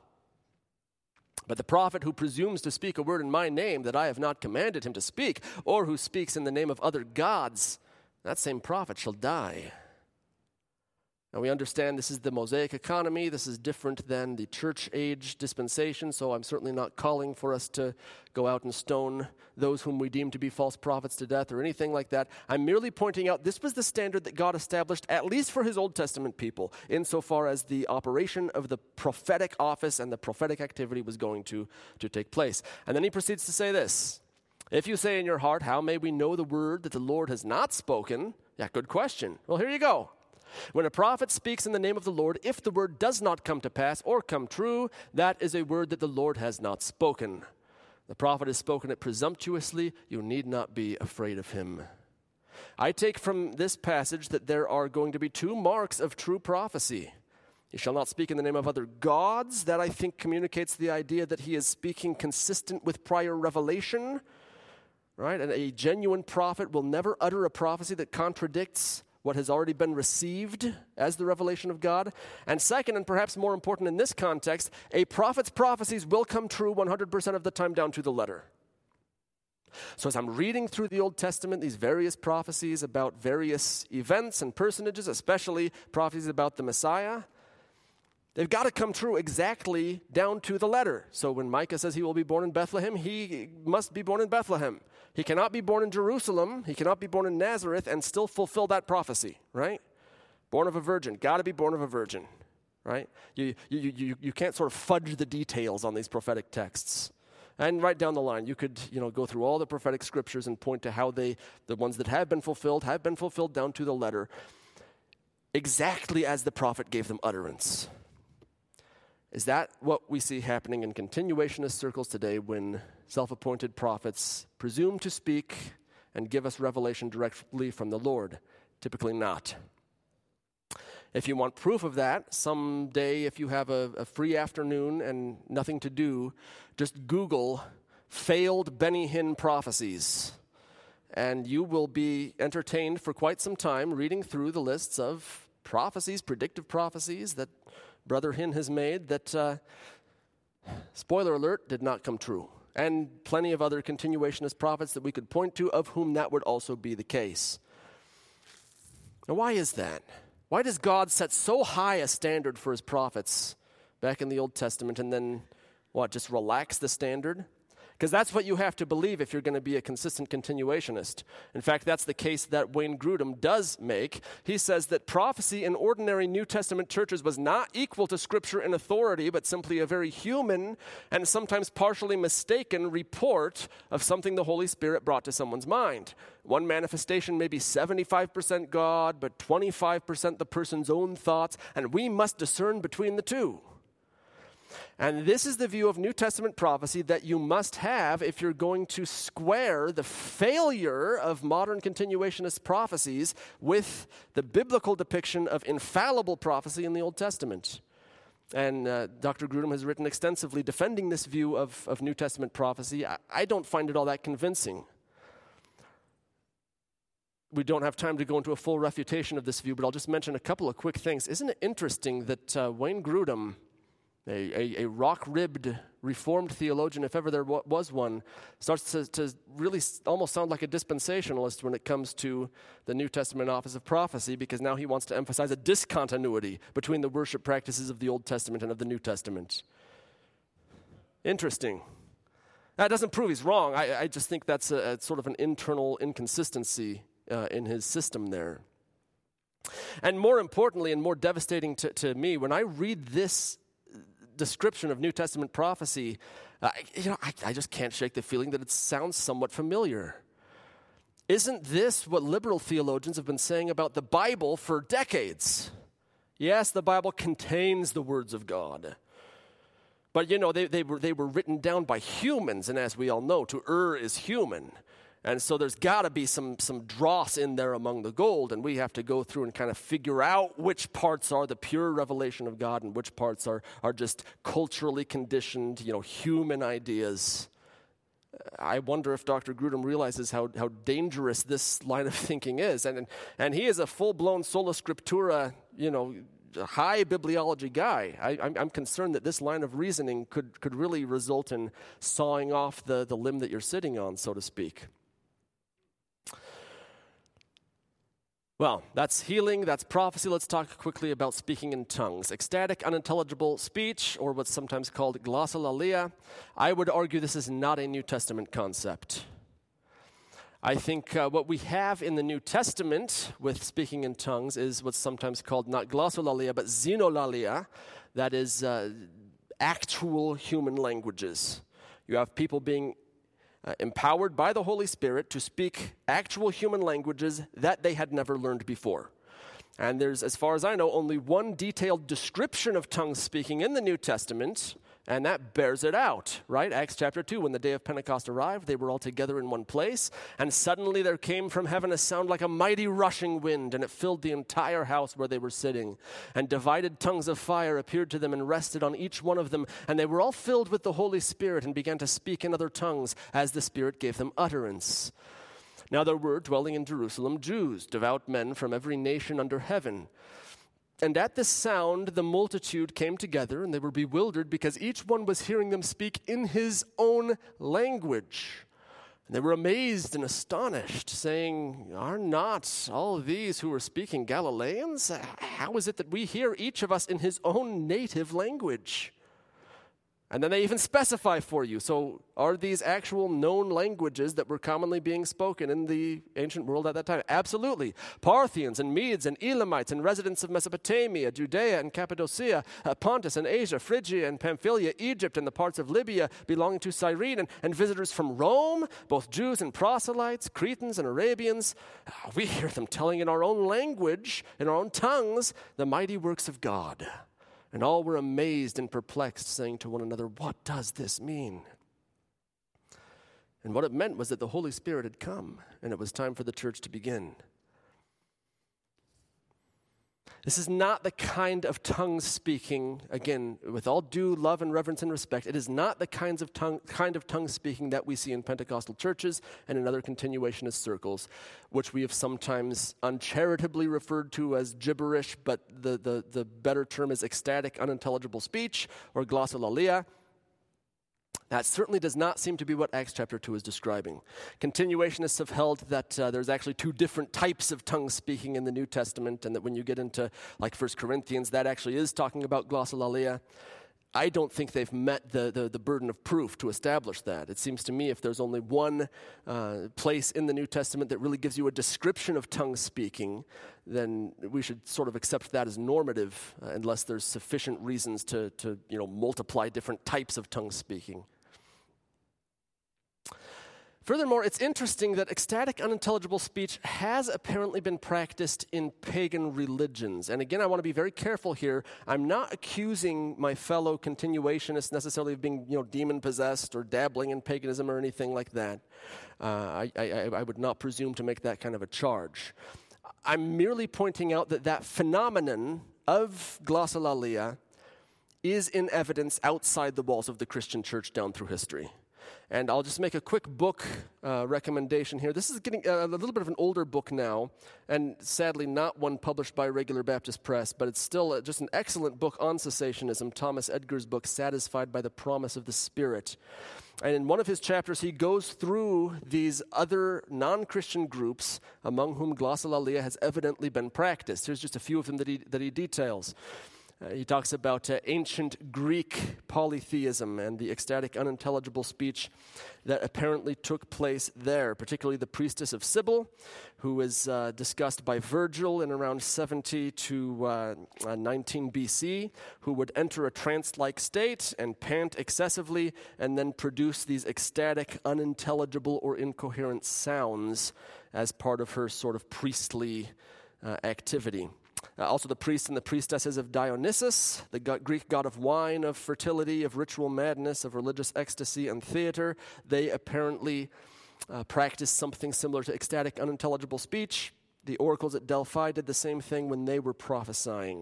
But the prophet who presumes to speak a word in my name that I have not commanded him to speak, or who speaks in the name of other gods, that same prophet shall die. Now we understand this is the Mosaic economy. This is different than the church age dispensation, so I'm certainly not calling for us to go out and stone those whom we deem to be false prophets to death or anything like that. I'm merely pointing out this was the standard that God established, at least for his Old Testament people, insofar as the operation of the prophetic office and the prophetic activity was going to, to take place. And then he proceeds to say this, if you say in your heart, how may we know the word that the Lord has not spoken? Yeah, good question. Well, here you go. When a prophet speaks in the name of the Lord, if the word does not come to pass or come true, that is a word that the Lord has not spoken. The prophet has spoken it presumptuously. You need not be afraid of him. I take from this passage that there are going to be two marks of true prophecy. He shall not speak in the name of other gods. That, I think, communicates the idea that he is speaking consistent with prior revelation, right? And a genuine prophet will never utter a prophecy that contradicts what has already been received as the revelation of God. And second, and perhaps more important in this context, a prophet's prophecies will come true one hundred percent of the time down to the letter. So as I'm reading through the Old Testament, these various prophecies about various events and personages, especially prophecies about the Messiah, they've got to come true exactly down to the letter. So when Micah says he will be born in Bethlehem, he must be born in Bethlehem. He cannot be born in Jerusalem. He cannot be born in Nazareth and still fulfill that prophecy, right? Born of a virgin. Got to be born of a virgin, right? You, you, you, you can't sort of fudge the details on these prophetic texts. And right down the line, you could, you know, go through all the prophetic scriptures and point to how they, the ones that have been fulfilled, have been fulfilled down to the letter, exactly as the prophet gave them utterance. Is that what we see happening in continuationist circles today when self-appointed prophets presume to speak and give us revelation directly from the Lord? Typically not. If you want proof of that, someday if you have a, a free afternoon and nothing to do, just Google failed Benny Hinn prophecies. And you will be entertained for quite some time reading through the lists of prophecies, predictive prophecies that Brother Hinn has made that, uh, spoiler alert, did not come true. And plenty of other continuationist prophets that we could point to, of whom that would also be the case. Now, why is that? Why does God set so high a standard for his prophets back in the Old Testament and then, what, just relax the standard? Because that's what you have to believe if you're going to be a consistent continuationist. In fact, that's the case that Wayne Grudem does make. He says that prophecy in ordinary New Testament churches was not equal to Scripture in authority, but simply a very human and sometimes partially mistaken report of something the Holy Spirit brought to someone's mind. One manifestation may be seventy-five percent God, but twenty-five percent the person's own thoughts, and we must discern between the two. And this is the view of New Testament prophecy that you must have if you're going to square the failure of modern continuationist prophecies with the biblical depiction of infallible prophecy in the Old Testament. And uh, Doctor Grudem has written extensively defending this view of, of New Testament prophecy. I, I don't find it all that convincing. we don't have time to go into a full refutation of this view, but I'll just mention a couple of quick things. Isn't it interesting that uh, Wayne Grudem, a, a, a rock-ribbed Reformed theologian, if ever there w- was one, starts to, to really s- almost sound like a dispensationalist when it comes to the New Testament office of prophecy, because now he wants to emphasize a discontinuity between the worship practices of the Old Testament and of the New Testament. Interesting. That doesn't prove he's wrong. I, I just think that's a, a sort of an internal inconsistency uh, in his system there. And more importantly, and more devastating to, to me, when I read this description of New Testament prophecy, uh, you know, I, I just can't shake the feeling that it sounds somewhat familiar. Isn't this what liberal theologians have been saying about the Bible for decades? Yes, the Bible contains the words of God. But, you know, they, they, were, they were written down by humans, and as we all know, to err is human. And so there's got to be some, some dross in there among the gold, and we have to go through and kind of figure out which parts are the pure revelation of God and which parts are, are just culturally conditioned, you know, human ideas. I wonder if Doctor Grudem realizes how, how dangerous this line of thinking is. And, and he is a full-blown sola scriptura, you know, high bibliology guy. I, I'm, I'm concerned that this line of reasoning could, could really result in sawing off the, the limb that you're sitting on, so to speak. Well, that's healing, that's prophecy. Let's talk quickly about speaking in tongues. Ecstatic, unintelligible speech, or what's sometimes called glossolalia. I would argue this is not a New Testament concept. I think uh, what we have in the New Testament with speaking in tongues is what's sometimes called not glossolalia, but xenolalia. That is uh, actual human languages. You have people being Uh, empowered by the Holy Spirit to speak actual human languages that they had never learned before. And there's, as far as I know, only one detailed description of tongues speaking in the New Testament, and that bears it out, right? Acts chapter two, when the day of Pentecost arrived, they were all together in one place, and suddenly there came from heaven a sound like a mighty rushing wind, and it filled the entire house where they were sitting. And divided tongues of fire appeared to them and rested on each one of them, and they were all filled with the Holy Spirit and began to speak in other tongues as the Spirit gave them utterance. Now there were dwelling in Jerusalem Jews, devout men from every nation under heaven. And at this sound, the multitude came together, and they were bewildered because each one was hearing them speak in his own language. And they were amazed and astonished, saying, "Are not all these who are speaking Galileans? How is it that we hear each of us in his own native language?" And then they even specify for you. So are these actual known languages that were commonly being spoken in the ancient world at that time? Absolutely. Parthians and Medes and Elamites and residents of Mesopotamia, Judea and Cappadocia, uh, Pontus and Asia, Phrygia and Pamphylia, Egypt and the parts of Libya belonging to Cyrene, and, and visitors from Rome, both Jews and proselytes, Cretans and Arabians. Uh, we hear them telling in our own language, in our own tongues, the mighty works of God. And all were amazed and perplexed, saying to one another, "What does this mean?" And what it meant was that the Holy Spirit had come, and it was time for the church to begin. This is not the kind of tongue speaking, again, with all due love and reverence and respect, it is not the kinds of tongue, kind of tongue speaking that we see in Pentecostal churches and in other continuationist circles, which we have sometimes uncharitably referred to as gibberish, but the, the, the better term is ecstatic, unintelligible speech, or glossolalia. That certainly does not seem to be what Acts chapter two is describing. Continuationists have held that uh, there's actually two different types of tongue speaking in the New Testament, and that when you get into like First Corinthians, that actually is talking about glossolalia. I don't think they've met the, the, the burden of proof to establish that. It seems to me if there's only one uh, place in the New Testament that really gives you a description of tongue speaking, then we should sort of accept that as normative uh, unless there's sufficient reasons to, to you know, multiply different types of tongue speaking. Furthermore, it's interesting that ecstatic, unintelligible speech has apparently been practiced in pagan religions. And again, I want to be very careful here. I'm not accusing my fellow continuationists necessarily of being, you know, demon-possessed or dabbling in paganism or anything like that. Uh, I, I, I would not presume to make that kind of a charge. I'm merely pointing out that that phenomenon of glossolalia is in evidence outside the walls of the Christian church down through history. And I'll just make a quick book uh, recommendation here. This is getting a, a little bit of an older book now, and sadly not one published by Regular Baptist Press, but it's still a, just an excellent book on cessationism, Thomas Edgar's book, Satisfied by the Promise of the Spirit. And in one of his chapters, he goes through these other non-Christian groups among whom glossolalia has evidently been practiced. Here's just a few of them that he, that he details. Uh, he talks about uh, ancient Greek polytheism and the ecstatic, unintelligible speech that apparently took place there, particularly the priestess of Cybele, who is uh, discussed by Virgil in around seventy to uh, uh, nineteen B C, who would enter a trance-like state and pant excessively and then produce these ecstatic, unintelligible, or incoherent sounds as part of her sort of priestly uh, activity. Uh, also the priests and the priestesses of Dionysus, the go- Greek god of wine, of fertility, of ritual madness, of religious ecstasy and theater, they apparently uh, practiced something similar to ecstatic, unintelligible speech. The oracles at Delphi did the same thing when they were prophesying.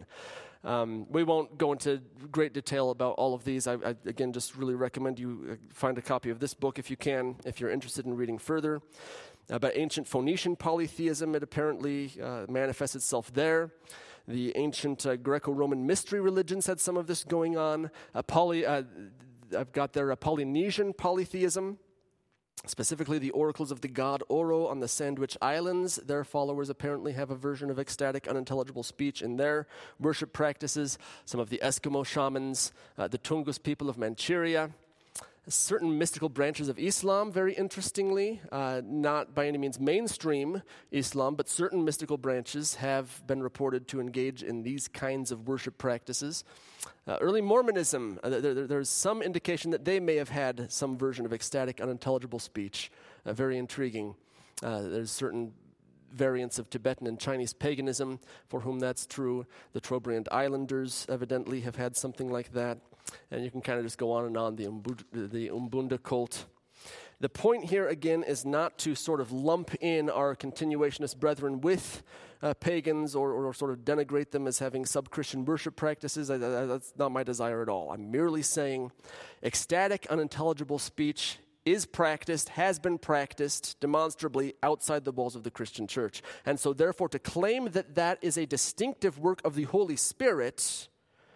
Um, we won't go into great detail about all of these. I, I, again, just really recommend you find a copy of this book if you can, if you're interested in reading further. About ancient Phoenician polytheism, it apparently uh, manifests itself there. The ancient uh, Greco-Roman mystery religions had some of this going on. Uh, poly, uh, I've got there a Polynesian polytheism, specifically the oracles of the god Oro on the Sandwich Islands. Their followers apparently have a version of ecstatic, unintelligible speech in their worship practices. Some of the Eskimo shamans, uh, the Tungus people of Manchuria. Certain mystical branches of Islam, very interestingly, uh, not by any means mainstream Islam, but certain mystical branches have been reported to engage in these kinds of worship practices. Uh, early Mormonism, uh, there, there, there's some indication that they may have had some version of ecstatic, unintelligible speech. Uh, very intriguing. Uh, there's certain variants of Tibetan and Chinese paganism for whom that's true. The Trobriand Islanders evidently have had something like that. And you can kind of just go on and on, the, Umbu- the Umbunda cult. The point here, again, is not to sort of lump in our continuationist brethren with uh, pagans or, or sort of denigrate them as having sub-Christian worship practices. I, I, that's not my desire at all. I'm merely saying ecstatic, unintelligible speech is practiced, has been practiced demonstrably outside the walls of the Christian church. And so therefore to claim that that is a distinctive work of the Holy Spirit,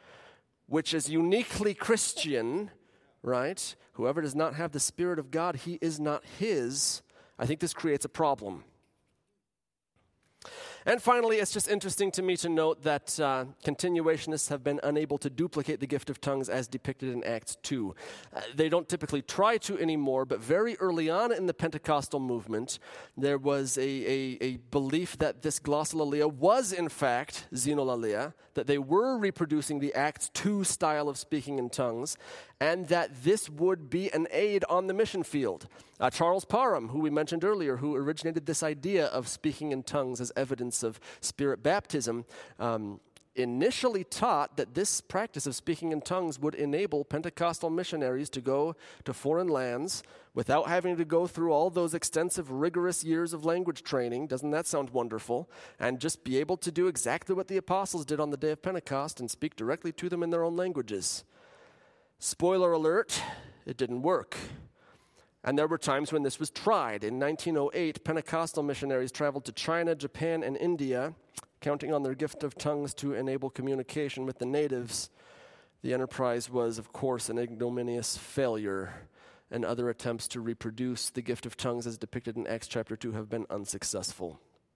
which is uniquely Christian, right? Whoever does not have the Spirit of God, he is not his. I think this creates a problem. And finally, it's just interesting to me to note that uh, continuationists have been unable to duplicate the gift of tongues as depicted in Acts two. Uh, they don't typically try to anymore, but very early on in the Pentecostal movement, there was a, a, a belief that this glossolalia was in fact xenolalia, that they were reproducing the Acts two style of speaking in tongues, and that this would be an aid on the mission field. Uh, Charles Parham, who we mentioned earlier, who originated this idea of speaking in tongues as evidence of spirit baptism, um, initially taught that this practice of speaking in tongues would enable Pentecostal missionaries to go to foreign lands without having to go through all those extensive, rigorous years of language training. Doesn't that sound wonderful? And just be able to do exactly what the apostles did on the day of Pentecost and speak directly to them in their own languages. Spoiler alert, it didn't work. And there were times when this was tried. In nineteen oh eight, Pentecostal missionaries traveled to China, Japan, and India, counting on their gift of tongues to enable communication with the natives. The enterprise was, of course, an ignominious failure, and other attempts to reproduce the gift of tongues as depicted in Acts chapter two have been unsuccessful.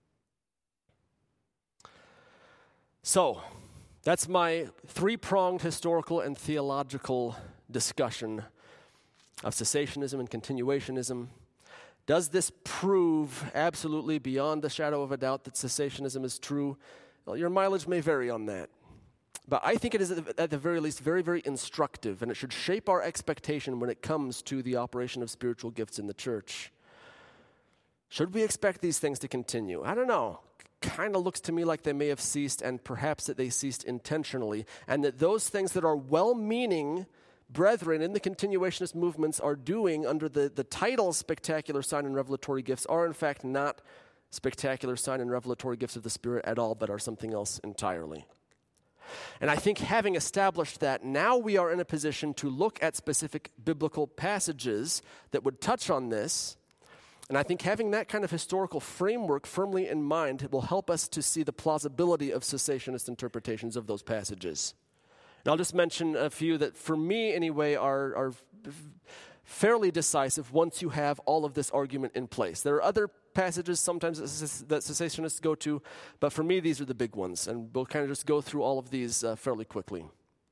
So, that's my three-pronged historical and theological discussion of cessationism and continuationism. Does this prove absolutely beyond the shadow of a doubt that cessationism is true? Well, your mileage may vary on that. But I think it is at the very least very, very instructive, and it should shape our expectation when it comes to the operation of spiritual gifts in the church. Should we expect these things to continue? I don't know. Kind of looks to me like they may have ceased, and perhaps that they ceased intentionally, and that those things that are well-meaning brethren in the continuationist movements are doing under the, the title spectacular sign and revelatory gifts are in fact not spectacular sign and revelatory gifts of the Spirit at all, but are something else entirely. And I think having established that, now we are in a position to look at specific biblical passages that would touch on this. And I think having that kind of historical framework firmly in mind will help us to see the plausibility of cessationist interpretations of those passages. And I'll just mention a few that, for me anyway, are, are fairly decisive once you have all of this argument in place. There are other passages sometimes that cessationists go to, but for me, these are the big ones. And we'll kind of just go through all of these uh, fairly quickly.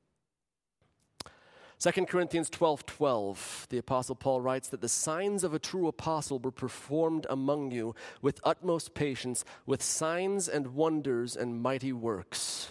Second Corinthians twelve twelve, the Apostle Paul writes that the signs of a true apostle were performed among you with utmost patience, with signs and wonders and mighty works.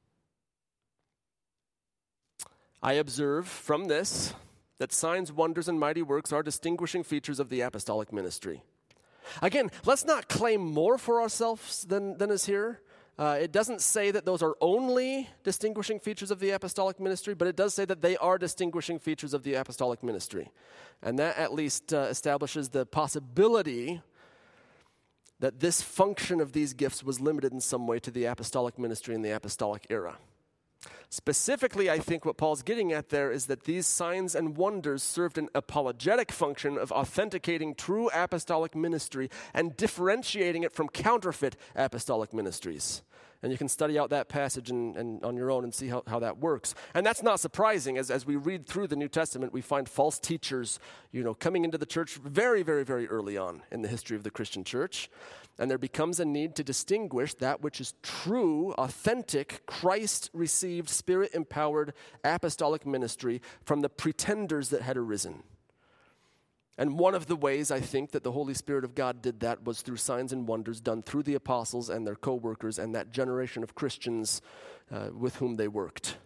I observe from this that signs, wonders, and mighty works are distinguishing features of the apostolic ministry. Again, let's not claim more for ourselves than, than is here. Uh, it doesn't say that those are only distinguishing features of the apostolic ministry, but it does say that they are distinguishing features of the apostolic ministry. And that at least uh, establishes the possibility that this function of these gifts was limited in some way to the apostolic ministry in the apostolic era. Specifically, I think what Paul's getting at there is that these signs and wonders served an apologetic function of authenticating true apostolic ministry and differentiating it from counterfeit apostolic ministries. And you can study out that passage and, and on your own and see how, how that works. And that's not surprising. As, as we read through the New Testament, we find false teachers, you know, coming into the church very, very, very early on in the history of the Christian church. And there becomes a need to distinguish that which is true, authentic, Christ-received, Spirit-empowered apostolic ministry from the pretenders that had arisen. And one of the ways I think that the Holy Spirit of God did that was through signs and wonders done through the apostles and their co-workers and that generation of Christians uh, with whom they worked.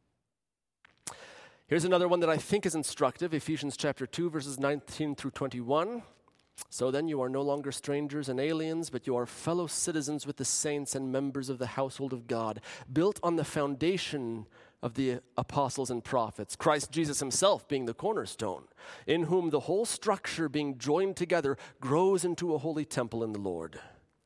Here's another one that I think is instructive, Ephesians chapter two, verses nineteen through twenty-one. So then you are no longer strangers and aliens, but you are fellow citizens with the saints and members of the household of God, built on the foundation of the apostles and prophets, Christ Jesus himself being the cornerstone, in whom the whole structure being joined together grows into a holy temple in the Lord.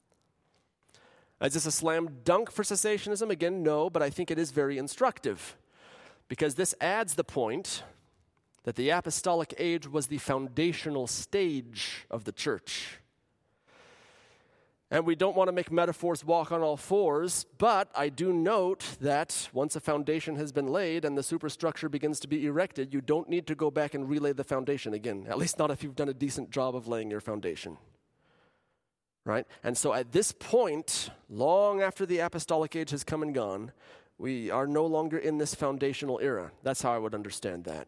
Is this a slam dunk for cessationism? Again, no, but I think it is very instructive, because this adds the point that the apostolic age was the foundational stage of the church. And we don't want to make metaphors walk on all fours, but I do note that once a foundation has been laid and the superstructure begins to be erected, you don't need to go back and relay the foundation again, at least not if you've done a decent job of laying your foundation. Right? And so at this point, long after the apostolic age has come and gone, we are no longer in this foundational era. That's how I would understand that.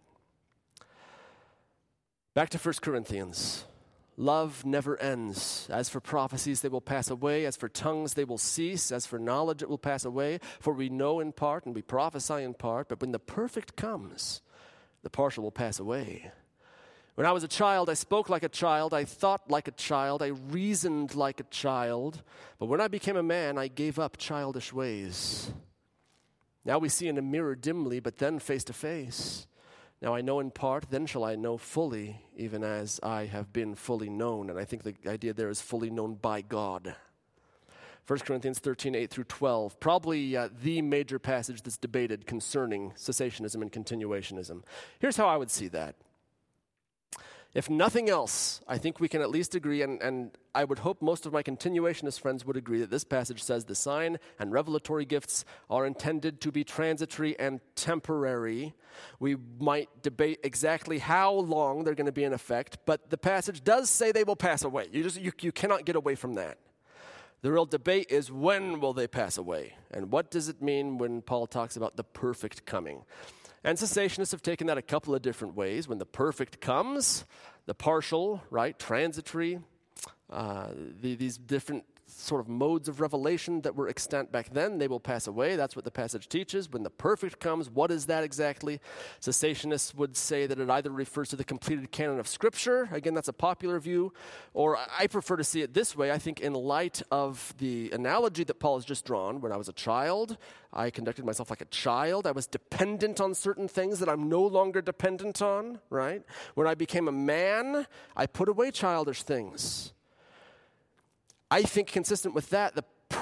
Back to First Corinthians. Love never ends. As for prophecies, they will pass away. As for tongues, they will cease. As for knowledge, it will pass away. For we know in part and we prophesy in part. But when the perfect comes, the partial will pass away. When I was a child, I spoke like a child. I thought like a child. I reasoned like a child. But when I became a man, I gave up childish ways. Now we see in a mirror dimly, but then face to face. Now I know in part, then shall I know fully, even as I have been fully known. And I think the idea there is fully known by God. First Corinthians thirteen, eight through twelve, probably uh, the major passage that's debated concerning cessationism and continuationism. Here's how I would see that. If nothing else, I think we can at least agree, and, and I would hope most of my continuationist friends would agree that this passage says the sign and revelatory gifts are intended to be transitory and temporary. We might debate exactly how long they're going to be in effect, but the passage does say they will pass away. You just you, you cannot get away from that. The real debate is when will they pass away? And what does it mean when Paul talks about the perfect coming? And cessationists have taken that a couple of different ways. When the perfect comes, the partial, right, transitory, uh, the, these different sort of modes of revelation that were extant back then, they will pass away. That's what the passage teaches. When the perfect comes, what is that exactly? Cessationists would say that it either refers to the completed canon of Scripture. Again, that's a popular view. Or I prefer to see it this way. I think in light of the analogy that Paul has just drawn, when I was a child, I conducted myself like a child. I was dependent on certain things that I'm no longer dependent on, right? When I became a man, I put away childish things. I think consistent with that, the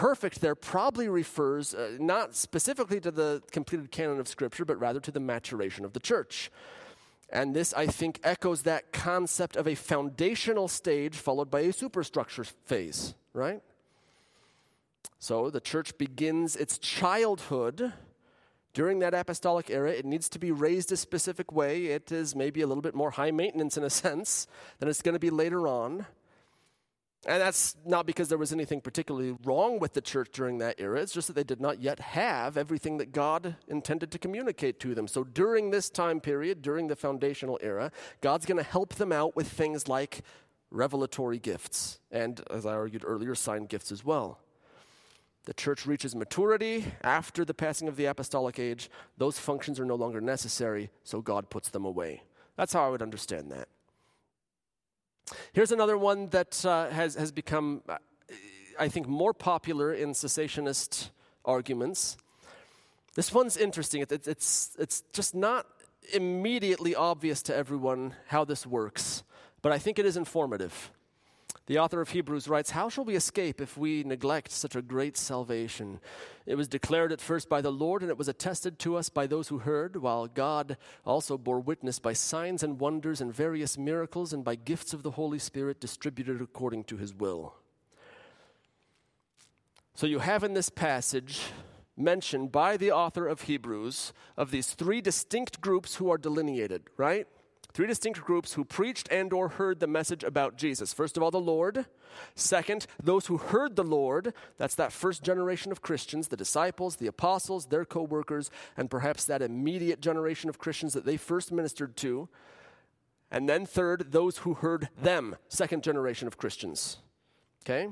perfect there probably refers uh, not specifically to the completed canon of Scripture, but rather to the maturation of the church. And this, I think, echoes that concept of a foundational stage followed by a superstructure phase, right? So the church begins its childhood during that apostolic era. It needs to be raised a specific way. It is maybe a little bit more high maintenance in a sense than it's going to be later on. And that's not because there was anything particularly wrong with the church during that era. It's just that they did not yet have everything that God intended to communicate to them. So during this time period, during the foundational era, God's going to help them out with things like revelatory gifts and, as I argued earlier, sign gifts as well. The church reaches maturity after the passing of the apostolic age. Those functions are no longer necessary, so God puts them away. That's how I would understand that. Here's another one that uh, has, has become, uh, I think, more popular in cessationist arguments. This one's interesting. It, it, it's, it's just not immediately obvious to everyone how this works, but I think it is informative. The author of Hebrews writes, "How shall we escape if we neglect such a great salvation? It was declared at first by the Lord, and it was attested to us by those who heard, while God also bore witness by signs and wonders and various miracles and by gifts of the Holy Spirit distributed according to his will." So you have in this passage mentioned by the author of Hebrews of these three distinct groups who are delineated, right? Three distinct groups who preached and or heard the message about Jesus. First of all, the Lord. Second, those who heard the Lord. That's that first generation of Christians, the disciples, the apostles, their co-workers, and perhaps that immediate generation of Christians that they first ministered to. And then third, those who heard them, second generation of Christians. Okay?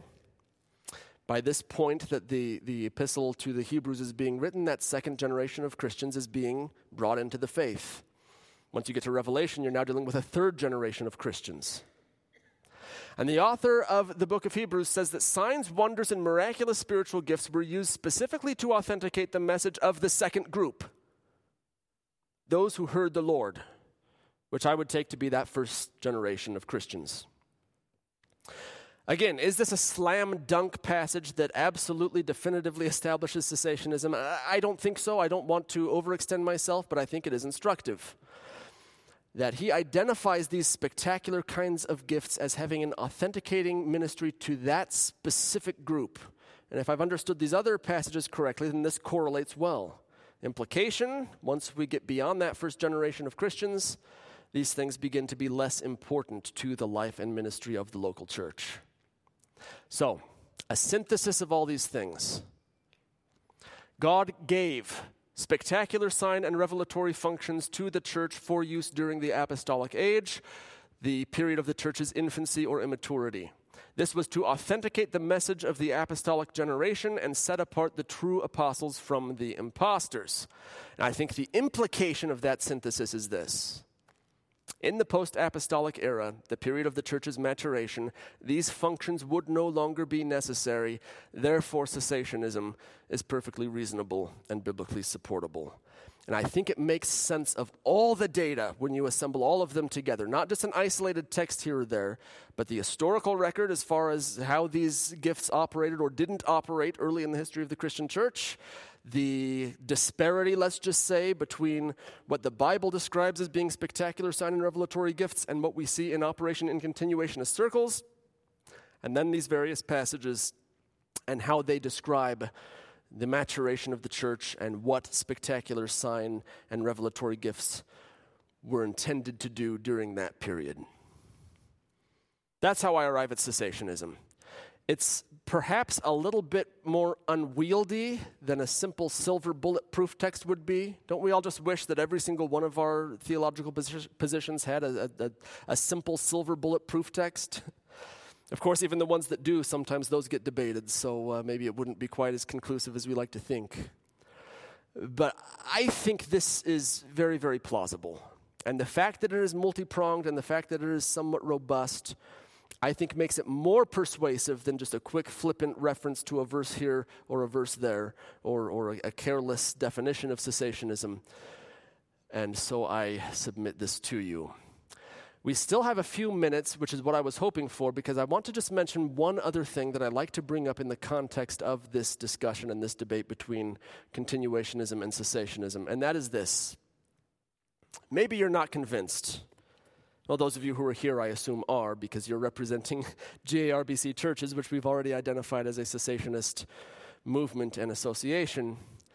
By this point that the, the epistle to the Hebrews is being written, that second generation of Christians is being brought into the faith. Once you get to Revelation, you're now dealing with a third generation of Christians. And the author of the book of Hebrews says that signs, wonders, and miraculous spiritual gifts were used specifically to authenticate the message of the second group, those who heard the Lord, which I would take to be that first generation of Christians. Again, is this a slam dunk passage that absolutely definitively establishes cessationism? I don't think so. I don't want to overextend myself, but I think it is instructive that he identifies these spectacular kinds of gifts as having an authenticating ministry to that specific group. And if I've understood these other passages correctly, then this correlates well. Implication, once we get beyond that first generation of Christians, these things begin to be less important to the life and ministry of the local church. So, a synthesis of all these things. God gave spectacular sign and revelatory functions to the church for use during the apostolic age, the period of the church's infancy or immaturity. This was to authenticate the message of the apostolic generation and set apart the true apostles from the imposters. And I think the implication of that synthesis is this. In the post-apostolic era, the period of the church's maturation, these functions would no longer be necessary. Therefore, cessationism is perfectly reasonable and biblically supportable. And I think it makes sense of all the data when you assemble all of them together, not just an isolated text here or there, but the historical record as far as how these gifts operated or didn't operate early in the history of the Christian church, the disparity, let's just say, between what the Bible describes as being spectacular sign and revelatory gifts and what we see in operation in continuationist circles, and then these various passages and how they describe the maturation of the church and what spectacular sign and revelatory gifts were intended to do during that period. That's how I arrive at cessationism. It's perhaps a little bit more unwieldy than a simple silver bulletproof text would be. Don't we all just wish that every single one of our theological posi- positions had a, a, a simple silver bulletproof text? Of course, even the ones that do, sometimes those get debated, so uh, maybe it wouldn't be quite as conclusive as we like to think. But I think this is very, very plausible. And the fact that it is multi-pronged and the fact that it is somewhat robust, I think makes it more persuasive than just a quick flippant reference to a verse here or a verse there, or, or a, a careless definition of cessationism. And so I submit this to you. We still have a few minutes, which is what I was hoping for, because I want to just mention one other thing that I'd like to bring up in the context of this discussion and this debate between continuationism and cessationism, and that is this. Maybe you're not convinced. Well, those of you who are here, I assume, are, because you're representing G A R B C churches, which we've already identified as a cessationist movement and association.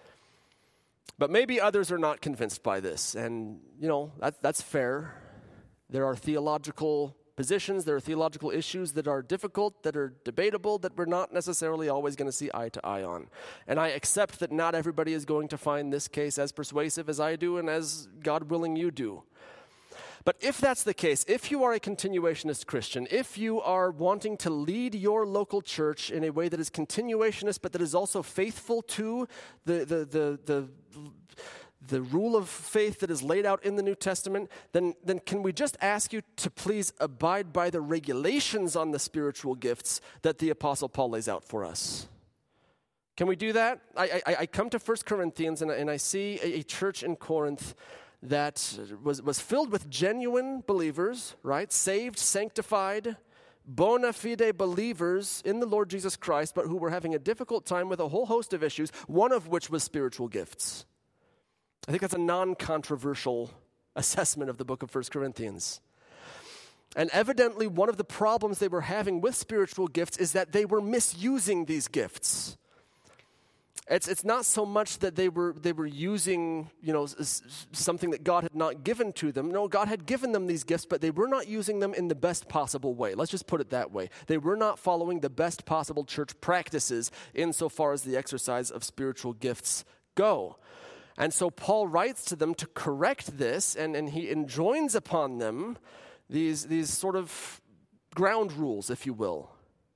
But maybe others are not convinced by this, and, you know, that, that's fair. There are theological positions, there are theological issues that are difficult, that are debatable, that we're not necessarily always going to see eye to eye on. And I accept that not everybody is going to find this case as persuasive as I do and as God willing you do. But if that's the case, if you are a continuationist Christian, if you are wanting to lead your local church in a way that is continuationist but that is also faithful to the the the the, the rule of faith that is laid out in the New Testament, then, then can we just ask you to please abide by the regulations on the spiritual gifts that the Apostle Paul lays out for us? Can we do that? I, I, I come to First Corinthians and, and I see a, a church in Corinth that was, was filled with genuine believers, right? Saved, sanctified, bona fide believers in the Lord Jesus Christ, but who were having a difficult time with a whole host of issues, one of which was spiritual gifts. I think that's a non-controversial assessment of the book of First Corinthians. And evidently, one of the problems they were having with spiritual gifts is that they were misusing these gifts. It's it's not so much that they were they were using, you know, s- something that God had not given to them. No, God had given them these gifts, but they were not using them in the best possible way. Let's just put it that way. They were not following the best possible church practices insofar as the exercise of spiritual gifts go. And so Paul writes to them to correct this, and, and he enjoins upon them these, these sort of ground rules, if you will.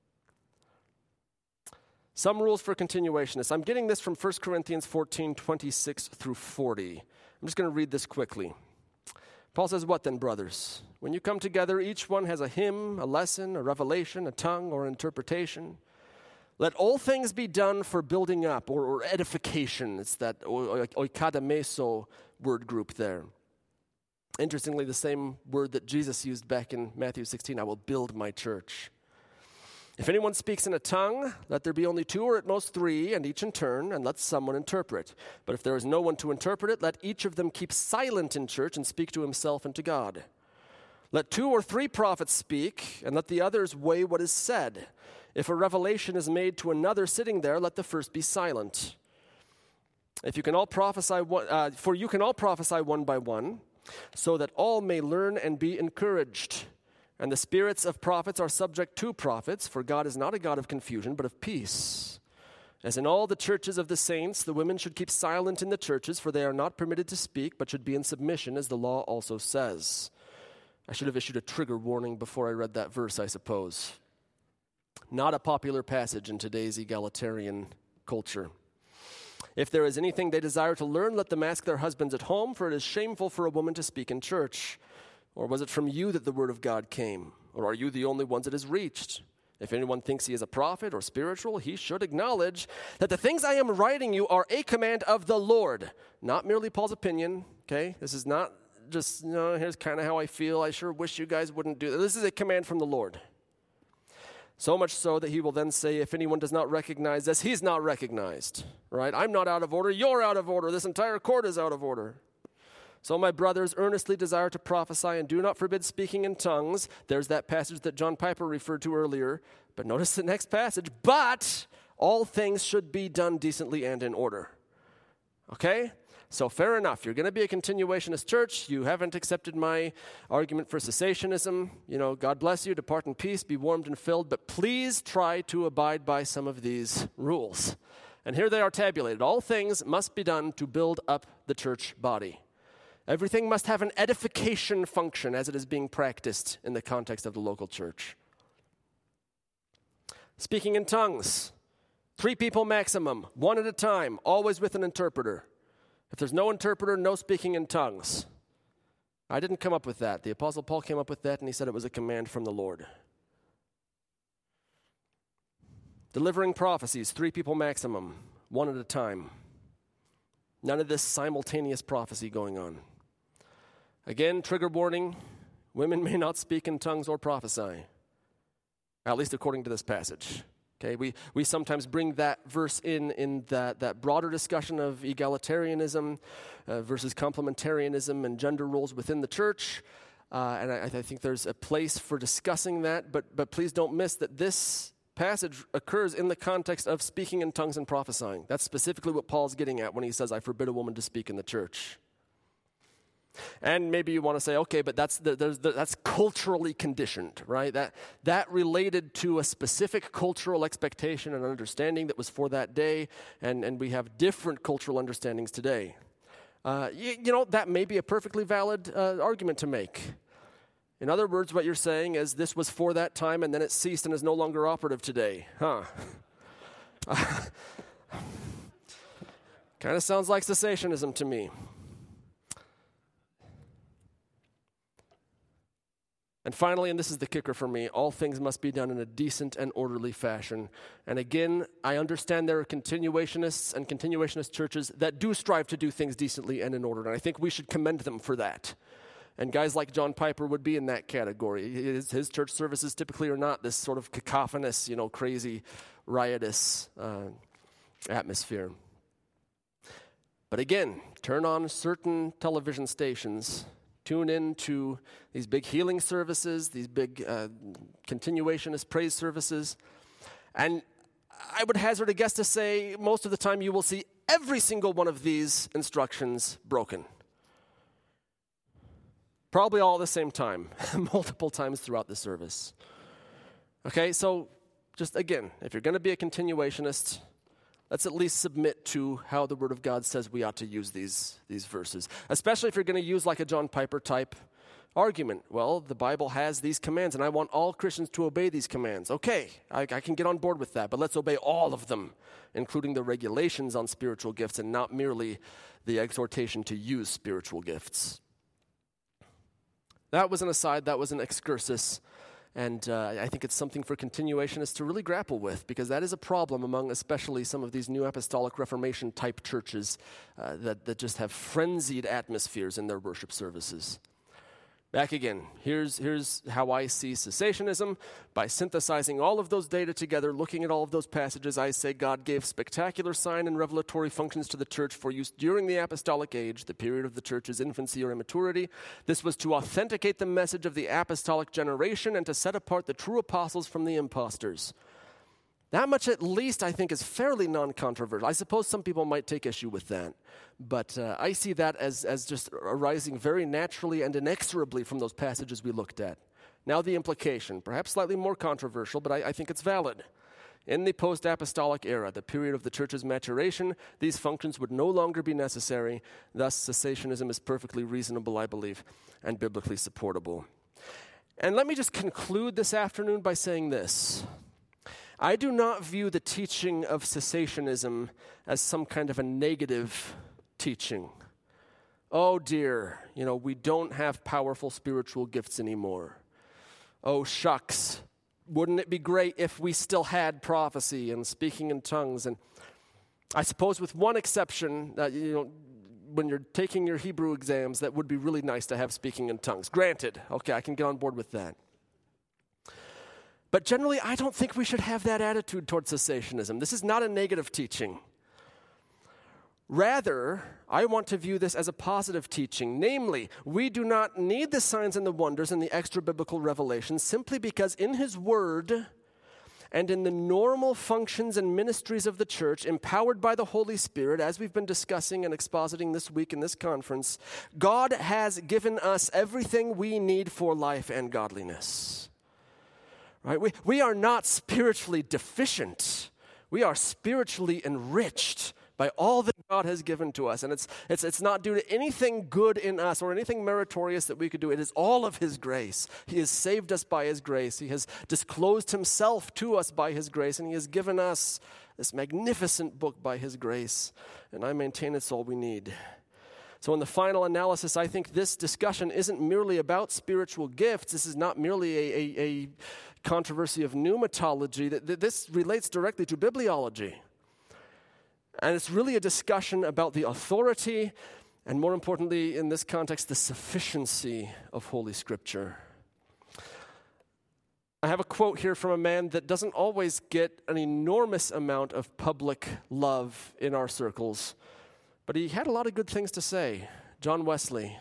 Some rules for continuationists. I'm getting this from First Corinthians fourteen, twenty-six through forty. I'm just going to read this quickly. Paul says, "What then, brothers? When you come together, each one has a hymn, a lesson, a revelation, a tongue, or interpretation. Let all things be done for building up or, or edification." It's that oikadameso word group there. Interestingly, the same word that Jesus used back in Matthew sixteen, "I will build my church." If anyone speaks in a tongue, let there be only two or at most three, and each in turn, and let someone interpret. But if there is no one to interpret it, let each of them keep silent in church and speak to himself and to God. Let two or three prophets speak, and let the others weigh what is said. If a revelation is made to another sitting there, let the first be silent. If you can all prophesy, one, uh, for you can all prophesy one by one, so that all may learn and be encouraged. And the spirits of prophets are subject to prophets, for God is not a God of confusion, but of peace. As in all the churches of the saints, the women should keep silent in the churches, for they are not permitted to speak, but should be in submission, as the law also says. I should have issued a trigger warning before I read that verse, I suppose. Not a popular passage in today's egalitarian culture. If there is anything they desire to learn, let them ask their husbands at home, for it is shameful for a woman to speak in church. Or was it from you that the word of God came? Or are you the only ones it has reached? If anyone thinks he is a prophet or spiritual, he should acknowledge that the things I am writing you are a command of the Lord. Not merely Paul's opinion, okay? This is not just, you know, here's kind of how I feel. I sure wish you guys wouldn't do that. This is a command from the Lord. So much so that he will then say, if anyone does not recognize this, he's not recognized, right? I'm not out of order. You're out of order. This entire court is out of order. So, my brothers, earnestly desire to prophesy and do not forbid speaking in tongues. There's that passage that John Piper referred to earlier. But notice the next passage. But all things should be done decently and in order. Okay? So, fair enough. You're going to be a continuationist church. You haven't accepted my argument for cessationism. You know, God bless you. Depart in peace. Be warmed and filled. But please try to abide by some of these rules. And here they are tabulated. All things must be done to build up the church body. Everything must have an edification function as it is being practiced in the context of the local church. Speaking in tongues, three people maximum, one at a time, always with an interpreter. If there's no interpreter, no speaking in tongues. I didn't come up with that. The Apostle Paul came up with that, and he said it was a command from the Lord. Delivering prophecies, three people maximum, one at a time. None of this simultaneous prophecy going on. Again, trigger warning, Women may not speak in tongues or prophesy, at least according to this passage. Okay, we, we sometimes bring that verse in in that, that broader discussion of egalitarianism uh, versus complementarianism and gender roles within the church. Uh, and I, I think there's a place for discussing that, but but please don't miss that this passage occurs in the context of speaking in tongues and prophesying. That's specifically what Paul's getting at when he says, I forbid a woman to speak in the church. And maybe you want to say, okay, but that's the, the, that's culturally conditioned, right? That that related to a specific cultural expectation and understanding that was for that day, and, and we have different cultural understandings today. Uh, you, you know, that may be a perfectly valid uh, argument to make. In other words, what you're saying is this was for that time, and then it ceased and is no longer operative today. Huh. Kind of sounds like cessationism to me. And finally, and this is the kicker for me, all things must be done in a decent and orderly fashion. And again, I understand there are continuationists and continuationist churches that do strive to do things decently and in order, and I think we should commend them for that. And guys like John Piper would be in that category. His, his church services typically are not this sort of cacophonous, you know, crazy, riotous uh, atmosphere. But again, turn on certain television stations, tune in to these big healing services, these big uh, continuationist praise services, and I would hazard a guess to say most of the time you will see every single one of these instructions broken. Probably all at the same time, multiple times throughout the service. Okay, so just again, if you're going to be a continuationist, let's at least submit to how the Word of God says we ought to use these, these verses. Especially if you're going to use like a John Piper type argument. Well, the Bible has these commands, and I want all Christians to obey these commands. Okay, I, I can get on board with that, but let's obey all of them, including the regulations on spiritual gifts and not merely the exhortation to use spiritual gifts. That was an aside, that was an excursus. And uh, I think it's something for continuationists to really grapple with, because that is a problem among especially some of these New Apostolic Reformation type churches uh, that, that just have frenzied atmospheres in their worship services. Back again, here's, here's how I see cessationism. By synthesizing all of those data together, looking at all of those passages, I say God gave spectacular sign and revelatory functions to the church for use during the apostolic age, the period of the church's infancy or immaturity. This was to authenticate the message of the apostolic generation and to set apart the true apostles from the imposters. That much at least I think is fairly non-controversial. I suppose some people might take issue with that, but uh, I see that as, as just arising very naturally and inexorably from those passages we looked at. Now the implication, perhaps slightly more controversial, but I, I think it's valid. In the post-apostolic era, the period of the church's maturation, these functions would no longer be necessary. Thus, cessationism is perfectly reasonable, I believe, and biblically supportable. And let me just conclude this afternoon by saying this. I do not view the teaching of cessationism as some kind of a negative teaching. Oh dear, you know, we don't have powerful spiritual gifts anymore. Oh shucks, wouldn't it be great if we still had prophecy and speaking in tongues? And I suppose with one exception, uh, you know, when you're taking your Hebrew exams, that would be really nice to have speaking in tongues. Granted, okay, I can get on board with that. But generally, I don't think we should have that attitude towards cessationism. This is not a negative teaching. Rather, I want to view this as a positive teaching. Namely, we do not need the signs and the wonders and the extra-biblical revelations simply because in His Word and in the normal functions and ministries of the church, empowered by the Holy Spirit, as we've been discussing and expositing this week in this conference, God has given us everything we need for life and godliness. Right? We, we are not spiritually deficient. We are spiritually enriched by all that God has given to us. And it's, it's, it's not due to anything good in us or anything meritorious that we could do. It is all of His grace. He has saved us by His grace. He has disclosed Himself to us by His grace. And He has given us this magnificent book by His grace. And I maintain it's all we need. So in the final analysis, I think this discussion isn't merely about spiritual gifts. This is not merely a, a, a controversy of pneumatology. This relates directly to bibliology. And it's really a discussion about the authority and more importantly, in this context, the sufficiency of Holy Scripture. I have a quote here from a man that doesn't always get an enormous amount of public love in our circles, but he had a lot of good things to say. John Wesley.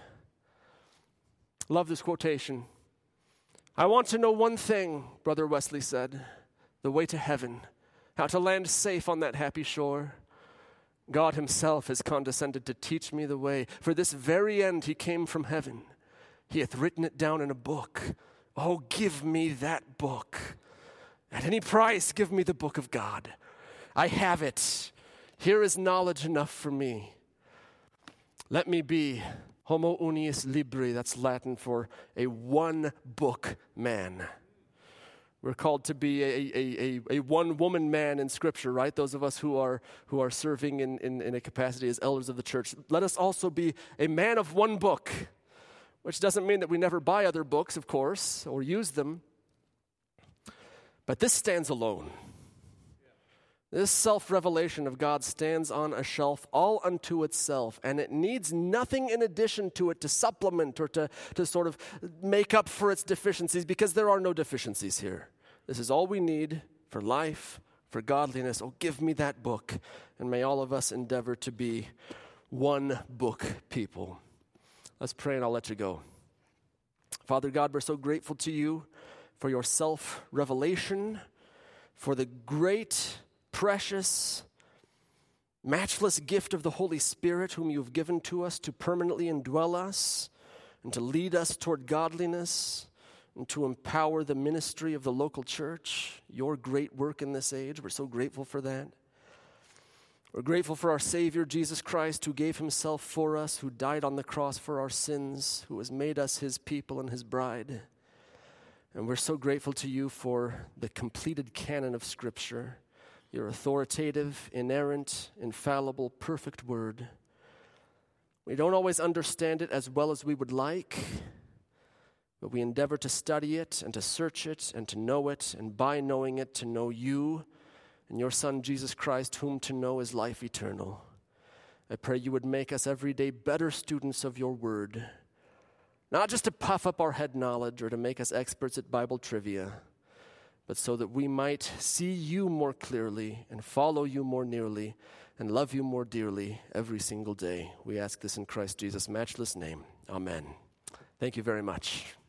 Love this quotation. "I want to know one thing," Brother Wesley said, "the way to heaven, how to land safe on that happy shore. God himself has condescended to teach me the way. For this very end he came from heaven. He hath written it down in a book. Oh, give me that book. At any price, give me the book of God. I have it. Here is knowledge enough for me. Let me be homo unius libri," that's Latin for a one-book man. We're called to be a, a, a, a one-woman man in Scripture, right? Those of us who are who are serving in, in, in a capacity as elders of the church. Let us also be a man of one book, which doesn't mean that we never buy other books, of course, or use them. But this stands alone. This self-revelation of God stands on a shelf all unto itself, and it needs nothing in addition to it to supplement or to, to sort of make up for its deficiencies, because there are no deficiencies here. This is all we need for life, for godliness. Oh, give me that book, and may all of us endeavor to be one book people. Let's pray and I'll let you go. Father God, we're so grateful to you for your self-revelation, for the great, precious, matchless gift of the Holy Spirit whom you have given to us to permanently indwell us and to lead us toward godliness and to empower the ministry of the local church, your great work in this age. We're so grateful for that. We're grateful for our Savior, Jesus Christ, who gave himself for us, who died on the cross for our sins, who has made us his people and his bride. And we're so grateful to you for the completed canon of Scripture, your authoritative, inerrant, infallible, perfect word. We don't always understand it as well as we would like, but we endeavor to study it and to search it and to know it, and by knowing it, to know you and your Son, Jesus Christ, whom to know is life eternal. I pray you would make us every day better students of your word, not just to puff up our head knowledge or to make us experts at Bible trivia, but so that we might see you more clearly and follow you more nearly and love you more dearly every single day. We ask this in Christ Jesus' matchless name. Amen. Thank you very much.